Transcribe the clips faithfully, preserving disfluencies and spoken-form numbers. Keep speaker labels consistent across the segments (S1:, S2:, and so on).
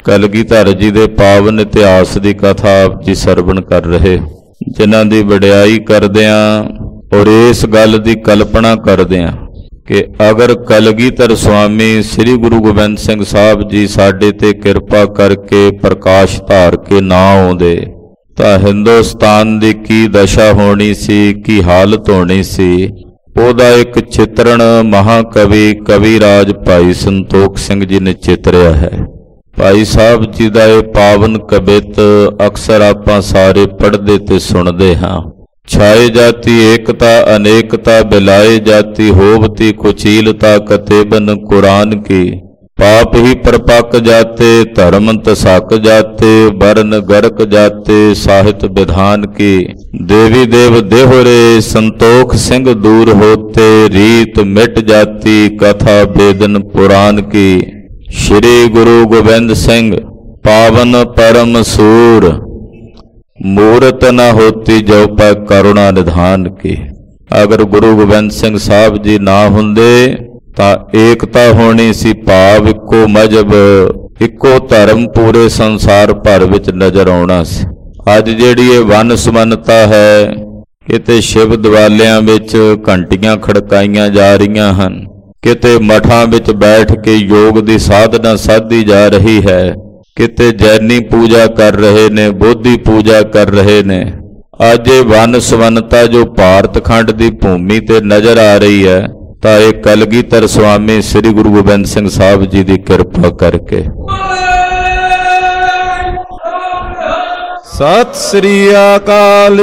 S1: ਕਲਗੀਧਰ ਜੀ ਦੇ ਪਾਵਨ ਇਤਿਹਾਸ ਦੀ ਕਥਾ ਆਪ ਜੀ ਸਰਵਣ ਕਰ ਰਹੇ, ਜਿਨ੍ਹਾਂ ਦੀ ਵਡਿਆਈ ਕਰਦਿਆਂ ਔਰ ਇਸ ਗੱਲ ਦੀ ਕਲਪਨਾ ਕਰਦਿਆਂ ਕਿ ਅਗਰ ਕਲਗੀਧਰ ਸੁਆਮੀ ਸ੍ਰੀ ਗੁਰੂ ਗੋਬਿੰਦ ਸਿੰਘ ਸਾਹਿਬ ਜੀ ਸਾਡੇ ਤੇ ਕਿਰਪਾ ਕਰਕੇ ਪ੍ਰਕਾਸ਼ ਧਾਰ ਕੇ ਨਾ ਆਉਂਦੇ ਤਾਂ ਹਿੰਦੁਸਤਾਨ ਦੀ ਕੀ ਦਸ਼ਾ ਹੋਣੀ ਸੀ, ਕੀ ਹਾਲਤ ਹੋਣੀ ਸੀ, ਉਹਦਾ ਇੱਕ ਚਿੱਤਰਣ ਮਹਾਕਵੀ ਕਵੀਰਾਜ ਭਾਈ ਸੰਤੋਖ ਸਿੰਘ ਜੀ ਨੇ ਚਿੱਤਰਿਆ ਹੈ। ਭਾਈ ਸਾਹਿਬ ਜੀ ਦਾ ਇਹ ਪਾਵਨ ਕਵਿਤ ਅਕਸਰ ਆਪਾਂ ਸਾਰੇ ਪੜ੍ਹਦੇ ਤੇ ਸੁਣਦੇ ਹਾਂ। ਛਾਏ ਜਾਤੀ ਏਕਤਾ ਅਨੇਕਤਾ ਬਿਲਾਏ ਜਾਤੀ ਹੋਵਤੀ ਕੁਚੀਲਤਾ ਕਤੇਬਨ ਕੁਰਾਨ ਕੀ पाप ही परपक जाते धर्म तसक जाते वर्ण गर्क जाते साहित्य विधान की देवी देव देहोरे संतोख सिंह दूर होते रीत मिट जाती कथा वेदन पुराण की श्री गुरु गोबिंद सिंह पावन परम सूर मूरत न होती जो पै करुणा निधान की। अगर गुरु गोबिंद सिंह साहब जी ना हुंदे ਤਾਂ ਏਕਤਾ ਹੋਣੀ ਸੀ, ਭਾਵ ਇੱਕੋ ਮਜ਼ਹਬ ਇੱਕੋ ਧਰਮ ਪੂਰੇ ਸੰਸਾਰ ਭਰ ਵਿੱਚ ਨਜ਼ਰ ਆਉਣਾ ਸੀ। ਅੱਜ ਜਿਹੜੀ ਇਹ ਵੰਨ ਸੁਵੰਨਤਾ ਹੈ, ਕਿਤੇ ਸ਼ਿਵ ਦਿਵਾਲਿਆਂ ਵਿੱਚ ਘੰਟੀਆਂ ਖੜਕਾਈਆਂ ਜਾ ਰਹੀਆਂ ਹਨ, ਕਿਤੇ ਮਠਾਂ ਵਿੱਚ ਬੈਠ ਕੇ ਯੋਗ ਦੀ ਸਾਧਨਾ ਸਾਧੀ ਜਾ ਰਹੀ ਹੈ, ਕਿਤੇ ਜੈਨੀ ਪੂਜਾ ਕਰ ਰਹੇ ਨੇ, ਬੋਧੀ ਪੂਜਾ ਕਰ ਰਹੇ ਨੇ। ਅੱਜ ਇਹ ਵੰਨ ਸੁਵੰਨਤਾ ਜੋ ਭਾਰਤ ਖੰਡ ਦੀ ਭੂਮੀ ਤੇ ਨਜ਼ਰ ਆ ਰਹੀ ਹੈ ਤਾਂ ਇਹ ਕਲਗੀਧਰ ਸੁਆਮੀ ਸ੍ਰੀ ਗੁਰੂ ਗੋਬਿੰਦ ਸਿੰਘ ਸਾਹਿਬ ਜੀ ਦੀ ਕਿਰਪਾ ਕਰਕੇ। ਸਤਿ ਸ੍ਰੀ ਅਕਾਲ।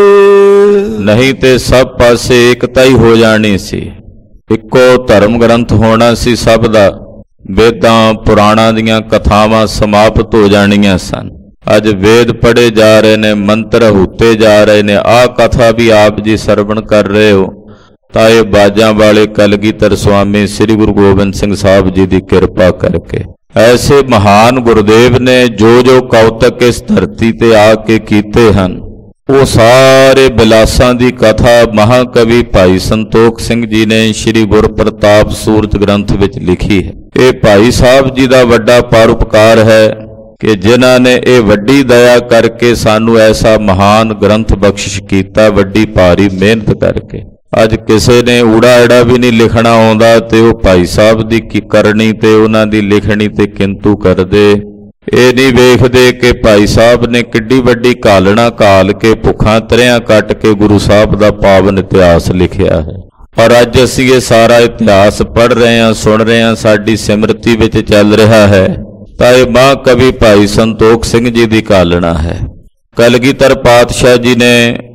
S1: ਨਹੀਂ ਤੇ ਸਭ ਪਾਸੇ ਏਕਤਾ ਹੀ ਹੋ ਜਾਣੀ ਸੀ, ਇੱਕੋ ਧਰਮ ਗ੍ਰੰਥ ਹੋਣਾ ਸੀ ਸਭ ਦਾ, ਵੇਦਾਂ ਪੁਰਾਣਾਂ ਦੀਆਂ ਕਥਾਵਾਂ ਸਮਾਪਤ ਹੋ ਜਾਣੀਆਂ ਸਨ। ਅੱਜ ਵੇਦ ਪੜ੍ਹੇ ਜਾ ਰਹੇ ਨੇ, ਮੰਤਰ ਹੂਤੇ ਜਾ ਰਹੇ ਨੇ। ਆਹ ਕਥਾ ਵੀ ਆਪ ਜੀ ਸਰਵਣ ਕਰ ਰਹੇ ਹੋ ਤਾਂ ਇਹ ਬਾਜਾਂ ਵਾਲੇ ਕਲਗੀਧਰ ਸੁਆਮੀ ਸ੍ਰੀ ਗੁਰੂ ਗੋਬਿੰਦ ਸਿੰਘ ਸਾਹਿਬ ਜੀ ਦੀ ਕਿਰਪਾ ਕਰਕੇ। ਐਸੇ ਮਹਾਨ ਗੁਰਦੇਵ ਨੇ ਜੋ ਜੋ ਕੌਤਕ ਇਸ ਧਰਤੀ ਤੇ ਆ ਕੇ ਕੀਤੇ ਹਨ, ਉਹ ਸਾਰੇ ਬਿਲਾਸਾਂ ਦੀ ਕਥਾ ਮਹਾਕਵੀ ਭਾਈ ਸੰਤੋਖ ਸਿੰਘ ਜੀ ਨੇ ਸ਼੍ਰੀ ਗੁਰਪ੍ਰਤਾਪ ਸੂਰਤ ਗ੍ਰੰਥ ਵਿੱਚ ਲਿਖੀ ਹੈ। ਇਹ ਭਾਈ ਸਾਹਿਬ ਜੀ ਦਾ ਵੱਡਾ ਪਰਉਪਕਾਰ ਹੈ ਕਿ ਜਿਨ੍ਹਾਂ ਨੇ ਇਹ ਵੱਡੀ ਦਇਆ ਕਰਕੇ ਸਾਨੂੰ ਐਸਾ ਮਹਾਨ ਗ੍ਰੰਥ ਬਖਸ਼ਿਸ਼ ਕੀਤਾ, ਵੱਡੀ ਭਾਰੀ ਮਿਹਨਤ ਕਰਕੇ। ਅੱਜ ਕਿਸੇ ਨੇ ਊੜਾ ਐੜਾ ਵੀ ਨਹੀਂ ਲਿਖਣਾ ਆਉਂਦਾ ਤੇ ਉਹ ਭਾਈ ਸਾਹਿਬ ਦੀ ਕੀ ਕਰਨੀ ਤੇ ਉਹਨਾਂ ਦੀ ਲਿਖਣੀ ਤੇ ਕਿੰਤੂ ਕਰਦੇ। ਇਹ ਨਹੀਂ ਵੇਖਦੇ ਕਿ ਭਾਈ ਸਾਹਿਬ ਨੇ ਕਿੱਡੀ ਵੱਡੀ ਕਾਲਣਾ ਕਾਲ ਕੇ ਭੁੱਖਾਂ ਤਰਿਆਂ ਕੱਟ ਕੇ ਗੁਰੂ ਸਾਹਿਬ ਦਾ ਪਾਵਨ ਇਤਿਹਾਸ ਲਿਖਿਆ ਹੈ। ਔਰ ਅੱਜ ਅਸੀਂ ਇਹ ਸਾਰਾ ਇਤਿਹਾਸ ਪੜ੍ਹ ਰਹੇ ਹਾਂ, ਸੁਣ ਰਹੇ ਹਾਂ, ਸਾਡੀ ਸਿਮਰਤੀ ਵਿੱਚ ਚੱਲ ਰਿਹਾ ਹੈ ਤਾਂ ਇਹ ਮਹਾਂਕਵੀ ਭਾਈ ਸੰਤੋਖ ਸਿੰਘ ਜੀ ਦੀ ਕਾਲਣਾ ਹੈ। ਕਲਗੀਧਰ ਪਾਤਸ਼ਾਹ ਜੀ ਨੇ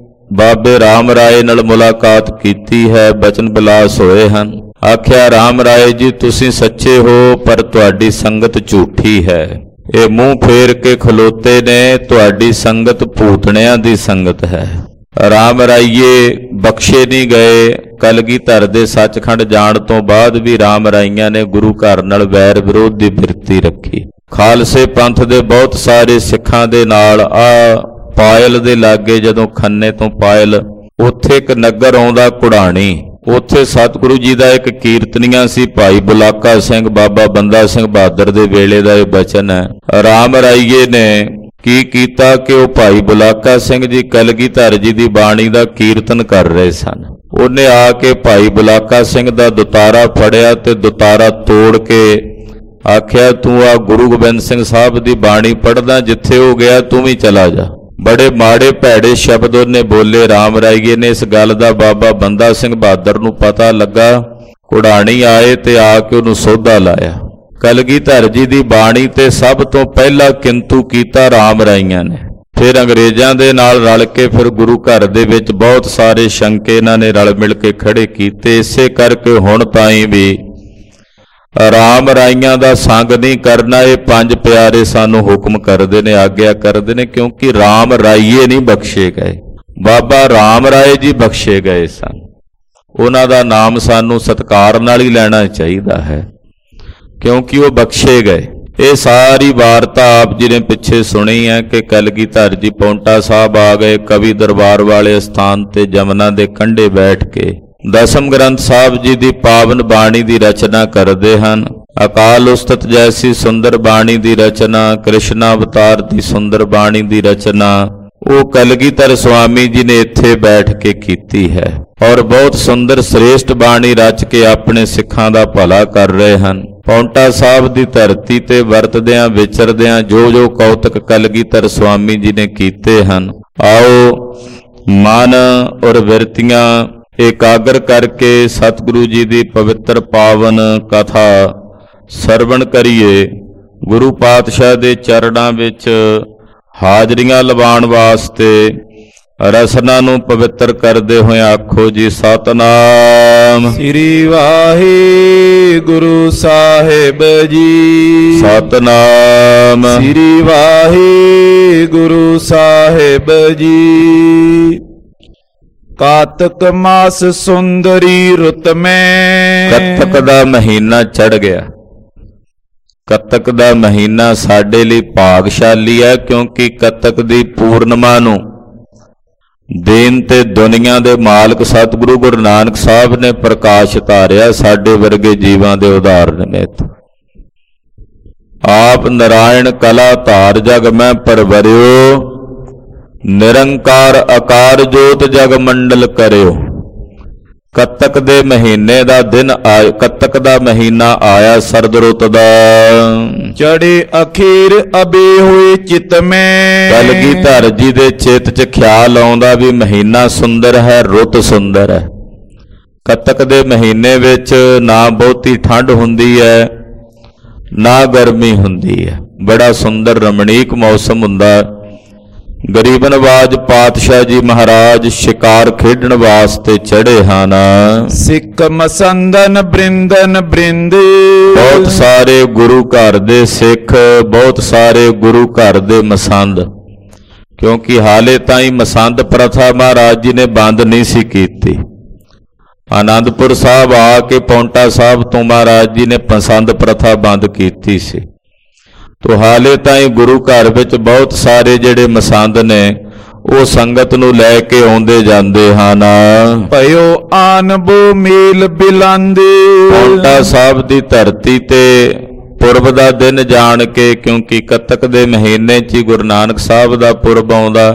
S1: ਬਾਬੇ ਰਾਮ ਰਾਏ ਨਾਲ ਮੁਲਾਕਾਤ ਕੀਤੀ ਹੈ, ਬਚਨ ਬਿਲਾਸ ਹੋਏ ਹਨ। ਆਖਿਆ, ਰਾਮ ਰਾਏ ਜੀ ਤੁਸੀਂ ਸੱਚੇ ਹੋ ਪਰ ਤੁਹਾਡੀ ਸੰਗਤ ਝੂਠੀ ਹੈ। ਇਹ ਮੂੰਹ ਫੇਰ ਕੇ ਖਲੋਤੇ ਨੇ, ਤੁਹਾਡੀ ਸੰਗਤ ਭੂਤਣਿਆਂ ਦੀ ਸੰਗਤ ਹੈ। ਰਾਮ ਰਾਈਏ ਬਖਸ਼ੇ ਨਹੀਂ ਗਏ। ਕਲਗੀਧਰ ਦੇ ਸੱਚਖੰਡ ਜਾਣ ਤੋਂ ਬਾਅਦ ਵੀ ਰਾਮ ਰਾਈਆਂ ਨੇ ਗੁਰੂ ਘਰ ਨਾਲ ਵੈਰ ਵਿਰੋਧ ਦੀ ਬਿਰਤੀ ਰੱਖੀ। ਖਾਲਸੇ ਪੰਥ ਦੇ ਬਹੁਤ ਸਾਰੇ ਸਿੱਖਾਂ ਦੇ ਨਾਲ ਆ ਪਾਇਲ ਦੇ ਲਾਗੇ ਜਦੋਂ ਖੰਨੇ ਤੋਂ ਪਾਇਲ, ਉੱਥੇ ਇੱਕ ਨਗਰ ਆਉਂਦਾ ਕੁੜਾਣੀ, ਉੱਥੇ ਸਤਿਗੁਰੂ ਜੀ ਦਾ ਇੱਕ ਕੀਰਤਨੀਆ ਸੀ ਭਾਈ ਬੁਲਾਕਾ ਸਿੰਘ। ਬਾਬਾ ਬੰਦਾ ਸਿੰਘ ਬਹਾਦਰ ਦੇ ਵੇਲੇ ਦਾ ਇਹ ਬਚਨ ਹੈ। ਰਾਮ ਰਾਈਏ ਨੇ ਕੀ ਕੀਤਾ ਕਿ ਉਹ ਭਾਈ ਬੁਲਾਕਾ ਸਿੰਘ ਜੀ ਕਲਗੀਧਰ ਜੀ ਦੀ ਬਾਣੀ ਦਾ ਕੀਰਤਨ ਕਰ ਰਹੇ ਸਨ। ਉਹਨੇ ਆ ਕੇ ਭਾਈ ਬੁਲਾਕਾ ਸਿੰਘ ਦਾ ਦੁਤਾਰਾ ਫੜਿਆ ਤੇ ਦੁਤਾਰਾ ਤੋੜ ਕੇ ਆਖਿਆ, ਤੂੰ ਆ ਗੁਰੂ ਗੋਬਿੰਦ ਸਿੰਘ ਸਾਹਿਬ ਦੀ ਬਾਣੀ ਪੜ੍ਹਦਾ, ਜਿੱਥੇ ਉਹ ਗਿਆ ਤੂੰ ਵੀ ਚਲਾ ਜਾ। ਬੜੇ ਮਾੜੇ ਭੈੜੇ ਸ਼ਬਦ ਉਹਨੇ ਬੋਲੇ। ਰਾਮ ਰਾਈਏ ਨੇ ਇਸ ਗੱਲ ਦਾ ਬਾਬਾ ਬੰਦਾ ਸਿੰਘ ਬਹਾਦਰ ਨੂੰ ਪਤਾ ਲੱਗਾ। ਕੁੜਾਣੀ ਆਏ ਤੇ ਆ ਕੇ ਉਹਨੂੰ ਸੋਧਾ ਲਾਇਆ। ਕਲਗੀਧਰ ਜੀ ਦੀ ਬਾਣੀ ਤੇ ਸਭ ਤੋਂ ਪਹਿਲਾਂ ਕਿੰਤੂ ਕੀਤਾ ਰਾਮ ਰਾਈਆਂ ਨੇ। ਫਿਰ ਅੰਗਰੇਜ਼ਾਂ ਦੇ ਨਾਲ ਰਲ ਕੇ ਫਿਰ ਗੁਰੂ ਘਰ ਦੇ ਵਿੱਚ ਬਹੁਤ ਸਾਰੇ ਸ਼ੰਕੇ ਇਹਨਾਂ ਨੇ ਰਲ ਮਿਲ ਕੇ ਖੜੇ ਕੀਤੇ। ਇਸੇ ਕਰਕੇ ਹੁਣ ਤਾਈਂ ਵੀ ਰਾਮ ਰਾਈਆਂ ਦਾ ਸੰਗ ਨਹੀਂ ਕਰਨਾ, ਇਹ ਪੰਜ ਪਿਆਰੇ ਸਾਨੂੰ ਹੁਕਮ ਕਰਦੇ ਨੇ, ਆਗਿਆ ਕਰਦੇ ਨੇ, ਕਿਉਂਕਿ ਰਾਮ ਰਾਈਏ ਨਹੀਂ ਬਖਸ਼ੇ ਗਏ, ਬਾਬਾ ਰਾਮ ਰਾਏ ਜੀ ਬਖਸ਼ੇ ਗਏ ਸਨ। ਉਹਨਾਂ ਦਾ ਨਾਮ ਸਾਨੂੰ ਸਤਿਕਾਰ ਨਾਲ ਹੀ ਲੈਣਾ ਚਾਹੀਦਾ ਹੈ ਕਿਉਂਕਿ ਉਹ ਬਖਸ਼ੇ ਗਏ। ਇਹ ਸਾਰੀ ਵਾਰਤਾ ਆਪ ਜੀ ਨੇ ਪਿੱਛੇ ਸੁਣੀ ਹੈ ਕਿ ਕਲਗੀਧਰ ਜੀ ਪੌਂਟਾ ਸਾਹਿਬ ਆ ਗਏ, ਕਵੀ ਦਰਬਾਰ ਵਾਲੇ ਸਥਾਨ ਤੇ ਜਮਨਾ ਦੇ ਕੰਢੇ ਬੈਠ ਕੇ ਦਸਮ ਗ੍ਰੰਥ ਸਾਹਿਬ ਜੀ ਦੀ ਪਾਵਨ ਬਾਣੀ ਦੀ ਰਚਨਾ ਕਰਦੇ ਹਨ। ਅਕਾਲ ਉਸਤਤ ਜੈਸੀ ਸੁੰਦਰ ਬਾਣੀ ਦੀ ਰਚਨਾ, ਕ੍ਰਿਸ਼ਨ ਅਵਤਾਰ ਦੀ ਸੁੰਦਰ ਬਾਣੀ ਦੀ ਰਚਨਾ ਉਹ ਕਲਗੀਧਰ ਸੁਆਮੀ ਜੀ ਨੇ ਇੱਥੇ ਬੈਠ ਕੇ ਕੀਤੀ ਹੈ ਔਰ ਬਹੁਤ ਸੁੰਦਰ ਸ੍ਰੇਸ਼ਟ ਬਾਣੀ ਰਚ ਕੇ ਆਪਣੇ ਸਿੱਖਾਂ ਦਾ ਭਲਾ ਕਰ ਰਹੇ ਹਨ। ਪੌਂਟਾ ਸਾਹਿਬ ਦੀ ਧਰਤੀ ਤੇ ਵਰਤਦਿਆਂ ਵਿਚਰਦਿਆਂ ਜੋ ਜੋ ਕੌਤਕ ਕਲਗੀਧਰ ਸੁਆਮੀ ਜੀ ਨੇ ਕੀਤੇ ਹਨ, ਆਓ ਮਨ ਔਰ ਬਿਰਤੀਆਂ ਇਕਾਗਰ ਕਰਕੇ ਸਤਿਗੁਰੂ ਜੀ ਦੀ ਪਵਿੱਤਰ ਪਾਵਨ ਕਥਾ ਸਰਵਣ ਕਰੀਏ। ਗੁਰੂ ਪਾਤਸ਼ਾਹ ਦੇ ਚਰਨਾਂ ਵਿੱਚ ਹਾਜ਼ਰੀਆਂ ਲਵਾਉਣ ਵਾਸਤੇ ਰਸਨਾ ਨੂੰ ਪਵਿੱਤਰ ਕਰਦੇ ਹੋਏ ਆਖੋ ਜੀ ਸਤਨਾਮ
S2: ਸ੍ਰੀ ਵਾਹਿਗੁਰੂ ਸਾਹਿਬ ਜੀ।
S1: ਸਤਨਾਮ
S2: ਸ੍ਰੀ ਵਾਹਿਗੁਰੂ ਸਾਹਿਬ ਜੀ। ਕਾਤਕ ਮਾਸ ਸੁੰਦਰੀ ਰੁੱਤ ਮੈਂ।
S1: ਕੱਤਕ ਦਾ ਮਹੀਨਾ ਚੜ ਗਿਆ। ਕੱਤਕ ਦਾ ਮਹੀਨਾ ਸਾਡੇ ਲਈ ਭਾਗਸ਼ਾਲੀ ਹੈ, ਕਿਉਂਕਿ ਕੱਤਕ ਦੀ ਪੂਰਨਿਮਾ ਨੂੰ ਦੇਨ ਤੇ ਦੁਨੀਆ ਦੇ ਮਾਲਕ ਸਤਿਗੁਰੂ ਗੁਰੂ ਨਾਨਕ ਸਾਹਿਬ ਨੇ ਪ੍ਰਕਾਸ਼ ਧਾਰਿਆ ਸਾਡੇ ਵਰਗੇ ਜੀਵਾਂ ਦੇ ਉਧਾਰ ਨਿਮਿਤ। ਆਪ ਨਾਰਾਇਣ ਕਲਾ ਧਾਰ ਜਗ ਮੈਂ ਪਰਵਰਿਓ, ਨਿਰੰਕਾਰ ਆਕਾਰ ਜੋਤ ਜਗ ਮੰਡਲ ਕਰਿਓ। ਕੱਤਕ ਦੇ ਮਹੀਨੇ ਦਾ ਦਿਨ ਆਇਆ, ਕੱਤਕ ਦਾ ਮਹੀਨਾ ਆਇਆ ਸਰਦ ਰੁੱਤ ਦਾ।
S2: ਚੜੇ ਅਖੀਰ ਅਬੇ ਹੋਏ ਚਿਤ ਮੈਂ।
S1: ਕਲਗੀਧਰ ਜੀ ਦੇ ਚਿੱਤ 'ਚ ਖਿਆਲ ਆਉਂਦਾ ਵੀ ਮਹੀਨਾ ਸੁੰਦਰ ਹੈ, ਰੁੱਤ ਸੁੰਦਰ ਹੈ। ਕੱਤਕ ਦੇ ਮਹੀਨੇ ਵਿੱਚ ਨਾ ਬਹੁਤੀ ਠੰਡ ਹੁੰਦੀ ਹੈ ਨਾ ਗਰਮੀ ਹੁੰਦੀ ਹੈ, ਬੜਾ ਸੁੰਦਰ ਰਮਣੀਕ ਮੌਸਮ ਹੁੰਦਾ। ਗਰੀਬ ਨਵਾਜ ਪਾਤਸ਼ਾਹ ਜੀ ਮਹਾਰਾਜ ਸ਼ਿਕਾਰ ਖੇਡਣ ਵਾਸਤੇ ਚੜੇ ਹਨ।
S2: ਸਿੱਖ ਮਸੰਦਨ ਬ੍ਰਿੰਦਨ ਬ੍ਰਿੰਦ।
S1: ਬਹੁਤ ਸਾਰੇ ਗੁਰੂ ਘਰ ਦੇ ਸਿੱਖ, ਬਹੁਤ ਸਾਰੇ ਗੁਰੂ ਘਰ ਦੇ ਮਸੰਦ, ਕਿਉਂਕਿ ਹਾਲੇ ਤਾਈਂ ਮਸੰਦ ਪ੍ਰਥਾ ਮਹਾਰਾਜ ਜੀ ਨੇ ਬੰਦ ਨਹੀਂ ਸੀ ਕੀਤੀ। ਆਨੰਦਪੁਰ ਸਾਹਿਬ ਆ ਕੇ ਪੌਂਟਾ ਸਾਹਿਬ ਤੋਂ ਮਹਾਰਾਜ ਜੀ ਨੇ ਮਸੰਦ ਪ੍ਰਥਾ ਬੰਦ ਕੀਤੀ ਸੀ। ਤੋ ਹਾਲੇ ਤਾਈਂ ਗੁਰੂ ਘਰ ਵਿੱਚ ਬਹੁਤ ਸਾਰੇ ਜਿਹੜੇ ਮਸੰਦ ਨੇ ਉਹ ਸੰਗਤ ਨੂੰ ਲੈ ਕੇ ਆਉਂਦੇ ਜਾਂਦੇ ਹਨ।
S2: ਭਇਓ ਆਨਬੋ ਮੇਲ ਬਿਲਾਂਦੇ।
S1: ਪੌਂਟਾ ਸਾਹਿਬ ਦੀ ਧਰਤੀ ਤੇ ਪੁਰਬ ਦਾ ਦਿਨ ਜਾਣ ਕੇ, ਕਿਉਂਕਿ ਕੱਤਕ ਦੇ ਮਹੀਨੇ 'ਚ ਹੀ ਗੁਰੂ ਨਾਨਕ ਸਾਹਿਬ ਦਾ ਪੁਰਬ ਆਉਂਦਾ।